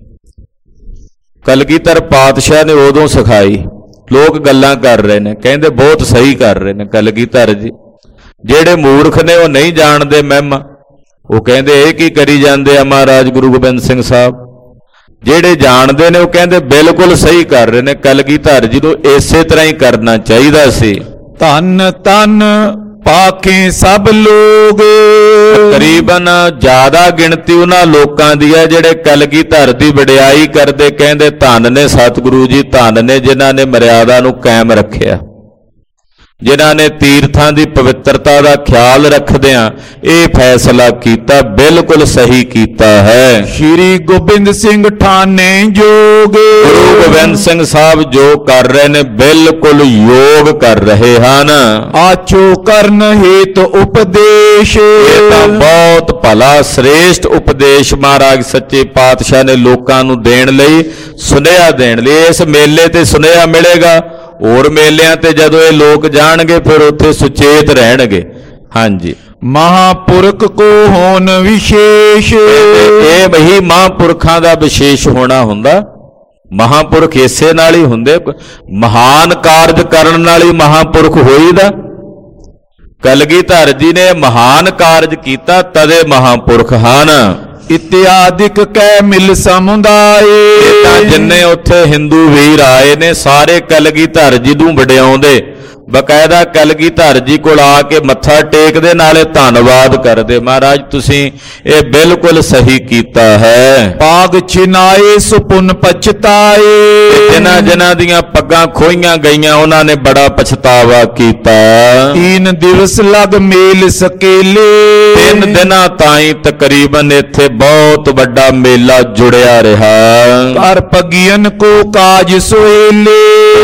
S1: ਕਲਗੀਧਰ ਪਾਤਸ਼ਾਹ ਨੇ ਉਦੋਂ ਸਿਖਾਈ। ਲੋਕ ਗੱਲਾਂ ਕਰ ਰਹੇ ਨੇ, ਕਹਿੰਦੇ ਬਹੁਤ ਸਹੀ ਕਰ ਰਹੇ ਨੇ ਕਲਗੀਧਰ ਜੀ। ਜਿਹੜੇ ਮੂਰਖ ਨੇ ਉਹ ਨਹੀਂ ਜਾਣਦੇ ਮਹਿਮਾ, ਉਹ ਕਹਿੰਦੇ ਇਹ ਕੀ ਕਰੀ ਜਾਂਦੇ ਆ ਮਹਾਰਾਜ ਗੁਰੂ ਗੋਬਿੰਦ ਸਿੰਘ ਸਾਹਿਬ। ਜਿਹੜੇ ਜਾਣਦੇ ਨੇ ਉਹ ਕਹਿੰਦੇ ਬਿਲਕੁਲ ਸਹੀ ਕਰ ਰਹੇ ਨੇ। ਕਲਗੀਧਰ ਜੀ ਨੂੰ ਇਸੇ ਤਰ੍ਹਾਂ ਹੀ ਕਰਨਾ ਚਾਹੀਦਾ ਸੀ।
S2: ਧੰਨ ਧੰਨ ਪਾਖੇ ਸਭ ਲੋਗ।
S1: ਤਕਰੀਬਨ ਜ਼ਿਆਦਾ ਗਿਣਤੀ ਉਹਨਾਂ ਲੋਕਾਂ ਦੀ ਹੈ ਜਿਹੜੇ ਕਲਗੀਧਰ ਦੀ ਵਡਿਆਈ ਕਰਦੇ, ਕਹਿੰਦੇ ਧੰਨ ਨੇ ਸਤਿਗੁਰੂ ਜੀ, ਧੰਨ ਨੇ ਜਿਨ੍ਹਾਂ ਨੇ ਮਰਿਆਦਾ ਨੂੰ ਕਾਇਮ ਰੱਖਿਆ, ਜਿਨ੍ਹਾਂ ਨੇ ਤੀਰਥਾਂ ਦੀ ਪਵਿੱਤਰਤਾ ਦਾ ਖਿਆਲ ਰੱਖਦਿਆਂ ਇਹ ਫੈਸਲਾ ਕੀਤਾ, ਬਿਲਕੁਲ ਸਹੀ ਕੀਤਾ ਹੈ।
S2: ਸ਼੍ਰੀ ਗੋਬਿੰਦ ਸਿੰਘ ਠਾਣੇ ਜੋਗ।
S1: ਗੁਰੂ ਗੋਬਿੰਦ ਸਿੰਘ ਸਾਹਿਬ ਜੋ ਕਰ ਰਹੇ ਨੇ ਬਿਲਕੁਲ ਯੋਗ ਕਰ ਰਹੇ ਹਨ।
S2: ਆਚੋ ਕਰਨ ਹੇਤ ਉਪਦੇਸ਼।
S1: ਇਹ ਤਾਂ ਬਹੁਤ ਭਲਾ ਸ੍ਰੇਸ਼ਟ ਉਪਦੇਸ਼ ਮਹਾਰਾਜ ਸੱਚੇ ਪਾਤਸ਼ਾਹ ਨੇ ਲੋਕਾਂ ਨੂੰ ਦੇਣ ਲਈ, ਸੁਨੇਹਾ ਦੇਣ ਲਈ। ਇਸ ਮੇਲੇ ਤੇ ਸੁਨੇਹਾ ਮਿਲੇਗਾ, ਹੋਰ ਮੇਲਿਆਂ ਤੇ ਜਦੋਂ ਇਹ ਲੋਕ ਜਾਣਗੇ ਫਿਰ ਉੱਥੇ ਸੁਚੇਤ ਰਹਿਣਗੇ। ਹਾਂਜੀ,
S2: ਮਹਾਪੁਰਖ ਕੋ ਹੋਣ ਵਿਸ਼ੇਸ਼।
S1: ਇਹ ਵਹੀ ਮਹਾਂਪੁਰਖਾਂ ਦਾ ਵਿਸ਼ੇਸ਼ ਹੋਣਾ ਹੁੰਦਾ। ਮਹਾਂਪੁਰਖ ਇਸੇ ਨਾਲ ਹੀ ਹੁੰਦੇ, ਮਹਾਨ ਕਾਰਜ ਕਰਨ ਨਾਲ ਹੀ ਮਹਾਂਪੁਰਖ ਹੋਈਦਾ। ਕਲਗੀਧਰ ਜੀ ਨੇ ਮਹਾਨ ਕਾਰਜ ਕੀਤਾ, ਤਦੇ ਮਹਾਂਪੁਰਖ ਹਨ।
S2: ਇਤਿਆਦਿਕ ਕੈ ਮਿਲ ਸਮੁਦਾਏ।
S1: ਤਾਂ ਜਿੰਨੇ ਉੱਥੇ ਹਿੰਦੂ ਵੀਰ ਆਏ ਨੇ ਸਾਰੇ ਕਲਗੀਧਰ ਜੀ ਨੂੰ ਵਡਿਆਉਂਦੇ, ਬਕਾਇਦਾ ਕਲਗੀਧਰ ਜੀ ਕੋਲ ਆ ਕੇ ਮੱਥਾ ਟੇਕਦੇ, ਨਾਲੇ ਧੰਨਵਾਦ ਕਰਦੇ, ਮਹਾਰਾਜ ਤੁਸੀਂ ਇਹ ਬਿਲਕੁਲ ਸਹੀ ਕੀਤਾ ਹੈ।
S2: ਪਾਗ ਛਿਨਾਏ ਸੁਪੁਨ ਪਛਤਾਏ।
S1: ਜਿਨ੍ਹਾਂ ਜਿਨ੍ਹਾਂ ਦੀਆਂ ਪੱਗਾਂ ਖੋਈਆਂ ਗਈਆਂ ਉਹਨਾਂ ਨੇ ਬੜਾ ਪਛਤਾਵਾ ਕੀਤਾ।
S2: ਤੀਨ ਦਿਵਸ ਲਗ ਮੇਲ ਸਕੇਲੇ।
S1: ਤਿੰਨ ਦਿਨਾਂ ਤਾਈਂ ਤਕਰੀਬਨ ਇੱਥੇ ਬਹੁਤ ਵੱਡਾ ਮੇਲਾ ਜੁੜਿਆ ਰਿਹਾ।
S2: ਕਰ ਪਗੀਅਨ ਕੋ ਕਾਜ ਸੋਏਲੇ।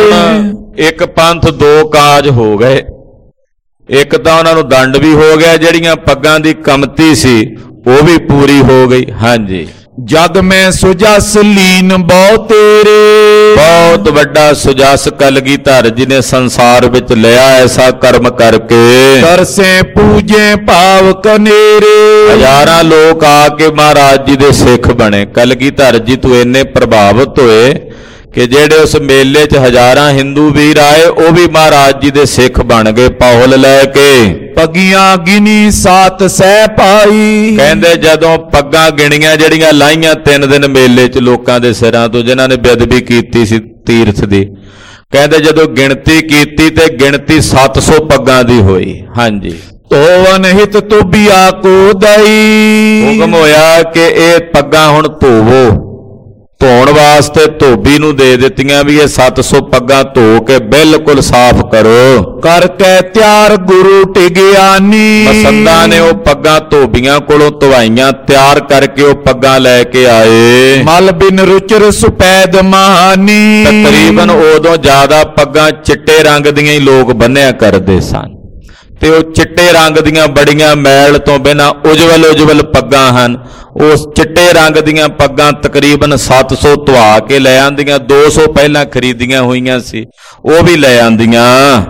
S1: ਇੱਕ ਪੰਥ ਦੋ ਕਾਜ ਹੋ ਗਏ। ਇੱਕ ਤਾਂ ਉਹਨਾਂ ਨੂੰ ਦੰਡ ਵੀ ਹੋ ਗਿਆ, ਜਿਹੜੀਆਂ ਪੱਗਾਂ ਦੀ ਕਮਤੀ ਸੀ ਉਹ ਵੀ ਪੂਰੀ ਹੋ ਗਈ। ਹਾਂਜੀ,
S2: ਜਗ ਮੈਂ ਸੁਜਸ ਲੀਨ ਬਹੁ ਤੇਰੇ।
S1: ਬਹੁਤ ਵੱਡਾ ਸੁਜਸ ਕਲਗੀਧਰ ਜੀ ਨੇ ਸੰਸਾਰ ਵਿੱਚ ਲਿਆ, ਐਸਾ ਕਰਮ ਕਰਕੇ।
S2: ਦਰਸੇ ਪੂਜੇ ਭਾਵ ਕਨੇਰੇ।
S1: ਹਜ਼ਾਰਾਂ ਲੋਕ ਆ ਕੇ ਮਹਾਰਾਜ ਜੀ ਦੇ ਸਿੱਖ ਬਣੇ। ਕਲਗੀਧਰ ਜੀ ਤੋਂ ਇੰਨੇ ਪ੍ਰਭਾਵਿਤ ਹੋਏ ਕਿ ਜਿਹੜੇ ਉਸ ਮੇਲੇ 'ਚ ਹਜ਼ਾਰਾਂ ਹਿੰਦੂ ਵੀਰ ਆਏ ਉਹ ਵੀ ਮਹਾਰਾਜ ਜੀ ਦੇ ਸਿੱਖ ਬਣ ਗਏ ਪੌਲ ਲੈ ਕੇ।
S2: ਪੱਗੀਆਂ ਗਿਣੀ ਸਾਤ ਸਹਿ ਪਾਈ।
S1: ਕਹਿੰਦੇ ਜਦੋਂ ਪੱਗਾਂ ਗਿਣੀਆਂ ਜਿਹੜੀਆਂ ਲਾਈਆਂ ਤਿੰਨ ਦਿਨ ਮੇਲੇ 'ਚ ਲੋਕਾਂ ਦੇ ਸਿਰਾਂ ਤੋਂ, ਜਿਨ੍ਹਾਂ ਨੇ ਬੇਅਦਬੀ ਕੀਤੀ ਸੀ ਤੀਰਥ ਦੀ, ਕਹਿੰਦੇ ਜਦੋਂ ਗਿਣਤੀ ਕੀਤੀ ਤੇ ਗਿਣਤੀ ਸੱਤ ਸੌ ਪੱਗਾਂ ਦੀ ਹੋਈ। ਹਾਂਜੀ,
S2: ਧੋਵਨ ਹਿਤ ਤੋਬੀਆ ਕੋ ਦਈ।
S1: ਹੁਕਮ ਹੋਇਆ ਕਿ ਇਹ ਪੱਗਾਂ ਹੁਣ ਧੋਵੋ। ਧੋਣ ਵਾਸਤੇ ਧੋਬੀ ਨੂੰ ਦੇ ਦਿੱਤੀਆਂ ਵੀ ਇਹ ਸੱਤ ਸੌ ਪੱਗਾਂ ਧੋ ਕੇ ਬਿਲਕੁਲ ਸਾਫ਼ ਕਰੋ।
S2: ਕਰਕੇ ਤਿਆਰ ਗੁਰੂ ਟਿਗਿਆਨੀ।
S1: ਮਸੰਦਾਂ ਨੇ ਉਹ ਪੱਗਾਂ ਧੋਬੀਆਂ ਕੋਲੋਂ ਧਵਾਈਆਂ, ਤਿਆਰ ਕਰਕੇ ਉਹ ਪੱਗਾਂ ਲੈ ਕੇ ਆਏ।
S2: ਮਲ ਬਿਨ ਰੁਚਰ ਸੁਪੈਦ ਮਹਾਨੀ।
S1: ਤਕਰੀਬਨ ਉਦੋਂ ਜ਼ਿਆਦਾ ਪੱਗਾਂ ਚਿੱਟੇ ਰੰਗ ਦੀਆਂ ਹੀ ਲੋਕ ਬੰਨਿਆ ਕਰਦੇ ਸਨ, ਤੇ ਉਹ ਚਿੱਟੇ ਰੰਗ ਦੀਆਂ ਬੜੀਆਂ ਮੈਲ ਤੋਂ ਬਿਨਾਂ ਉਜਵਲ ਉਜਵਲ ਪੱਗਾਂ ਹਨ। ਉਸ ਚਿੱਟੇ ਰੰਗ ਦੀਆਂ ਪੱਗਾਂ ਤਕਰੀਬਨ ਸੱਤ ਸੌ ਧਵਾ ਕੇ ਲੈ ਆਂਦੀਆਂ। ਦੋ ਸੌ ਪਹਿਲਾਂ ਖਰੀਦੀਆਂ ਹੋਈਆਂ ਸੀ, ਉਹ ਵੀ ਲੈ ਆਂਦੀਆਂ।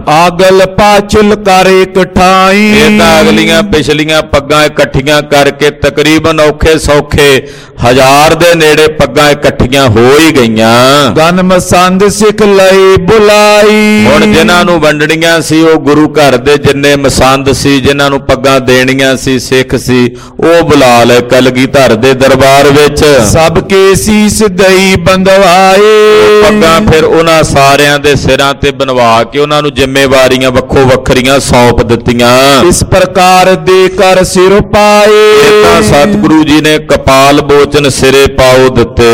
S2: ਆਗਲ ਪਾਛਲ ਕਰ ਇਕਠਾਈ।
S1: ਇਹ ਤਾਂ ਅਗਲੀਆਂ ਪਿਛਲੀਆਂ ਪੱਗਾਂ ਇਕੱਠੀਆਂ ਕਰਕੇ ਤਕਰੀਬਨ ਔਖੇ ਸੌਖੇ ਹਜ਼ਾਰ ਦੇ ਨੇੜੇ ਪੱਗਾਂ ਇਕੱਠੀਆਂ ਹੋ ਹੀ ਗਈਆਂ।
S2: ਗਨ ਮਸੰਦ ਸਿੱਖ ਲਈ ਬੁਲਾਈ।
S1: ਹੁਣ ਜਿਨ੍ਹਾਂ ਨੂੰ ਵੰਡਣੀਆਂ ਸੀ ਉਹ ਗੁਰੂ ਘਰ ਦੇ ਜਿੰਨੇ ਮਸੰਦ ਸੀ, ਜਿਨ੍ਹਾਂ ਨੂੰ ਪੱਗਾਂ ਦੇਣੀਆਂ ਸੀ, ਸਿੱਖ ਸੀ, ਉਹ ਬੁਲਾ ਲਏ ਕਲਗੀਧਰ ਦੇ ਦਰਬਾਰ ਵਿੱਚ।
S2: ਸਭ ਕੇ ਸੀਸ ਦਈ ਬੰਦਵਾਏ।
S1: ਪੱਗਾਂ ਫਿਰ ਉਹਨਾਂ ਸਾਰਿਆਂ ਦੇ ਸਿਰਾਂ ਤੇ ਬਣਵਾ ਕੇ ਉਹਨਾਂ ਨੂੰ ਜ਼ਿੰਮੇਵਾਰੀਆਂ ਵੱਖੋ ਵੱਖਰੀਆਂ ਸੌਂਪ ਦਿੱਤੀਆਂ।
S2: ਇਸ ਪ੍ਰਕਾਰ ਦੇ ਕਰ ਸਿਰ ਪਾਏ।
S1: ਇਹ ਤਾਂ ਸਤਿਗੁਰੂ ਜੀ ਨੇ ਕਪਾਲ ਬੋਚਨ ਸਿਰੇ ਪਾਉ ਦਿੱਤੇ।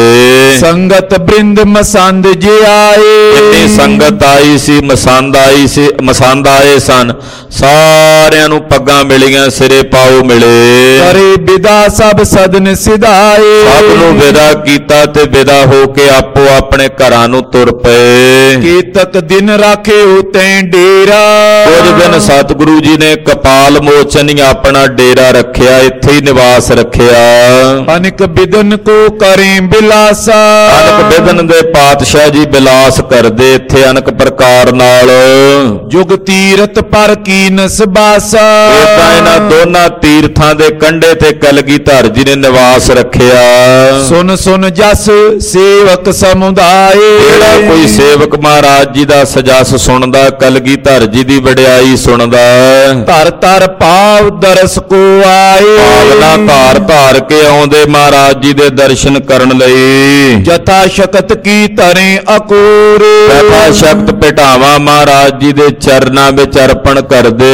S2: ਸੰਗਤ ਬ੍ਰਿੰਦ ਮਸੰਦ ਜੇ ਆਏ।
S1: ਜਿੰਨੀ ਸੰਗਤ ਆਈ ਸੀ, ਮਸੰਦ ਆਈ ਸੀ, ਮਸੰਦ ਆਏ ਸਨ, ਸਾਰਿਆਂ ਨੂੰ ਪੱਗਾਂ ਮਿਲੀਆਂ, ਸਿਰੇ ਪਾਉ ਮਿਲੇ।
S2: ਕਰੇ ਵਿਦਾ ਸਭ ਸਦਨ ਸਿਧਾਏ।
S1: ਸਭ ਨੂੰ ਵਿਦਾ ਕੀਤਾ ਤੇ ਵਿਦਾ ਹੋ ਕੇ ਆਪੋ ਆਪਣੇ ਘਰਾਂ ਨੂੰ ਤੁਰ ਪਏ।
S2: ਕੀਤਕ ਦਿਨ ਰਾਖੇ ਉਤੈ ਡੇਰਾ।
S1: ਕੁਝ ਦਿਨ ਸਤਿਗੁਰੂ ਜੀ ਨੇ ਕਪਾਲ ਮੋਚਨ ਹੀ ਆਪਣਾ ਡੇਰਾ ਰੱਖਿਆ, ਇੱਥੇ ਹੀ ਨਿਵਾਸ ਰੱਖਿਆ।
S2: ਅਨਕ ਬਿਦਨ ਕੋ ਕਰੇ ਬਿਲਾਸਾ।
S1: ਅਨਕ ਬਿਦਨ ਦੇ ਪਾਤਸ਼ਾਹ ਜੀ ਬਿਲਾਸ ਕਰਦੇ ਇੱਥੇ ਅਨਕ ਪ੍ਰਕਾਰ ਨਾਲ।
S2: ਜੁਗ ਤੀਰਥ ਪਰ ਕੀਨਸ ਬਾਸਾ।
S1: ਇਹ ਤਾਂ ਇਹਨਾਂ ਦੋਨਾਂ ਤੀਰਥਾਂ ਦੇ ਕੰਢੇ ਤੇ ਕਲਗੀਧਰ ਜੀ ਨੇ ਨਿਵਾਸ ਰੱਖਿਆ।
S2: ਸੁਨ ਸੁਨ ਜਸ ਸੇਵਕ ਸਮੁਦਾਏ।
S1: ਜਿਹੜਾ ਕੋਈ ਸੇਵਕ ਮਹਾਰਾਜ ਜੀ ਦਾ ਸਜਸ ਸੁਣਦਾ, ਕਲਗੀਧਰ ਜੀ ਦੀ ਵਡਿਆਈ ਸੁਣਦਾ,
S2: ਧਰ ਧਰ ਭਾਵ ਦਰਸ ਕੋ ਆਏ।
S1: ਭਾਵਨਾ ਧਾਰ ਧਾਰ ਕੇ ਆਉਂਦੇ ਮਹਾਰਾਜ ਜੀ ਦੇ ਦਰਸ਼ਨ ਕਰਨ ਲਈ।
S2: ਜਥਾ ਸ਼ਕਤ ਕੀ ਧਰੇ ਅਕੂਰ।
S1: ਜਥਾ ਸ਼ਕਤ ਭੇਟਾਵਾਂ ਮਹਾਰਾਜ ਜੀ ਦੇ ਚਰਨਾਂ ਵਿੱਚ ਅਰਪਣ ਕਰਦੇ।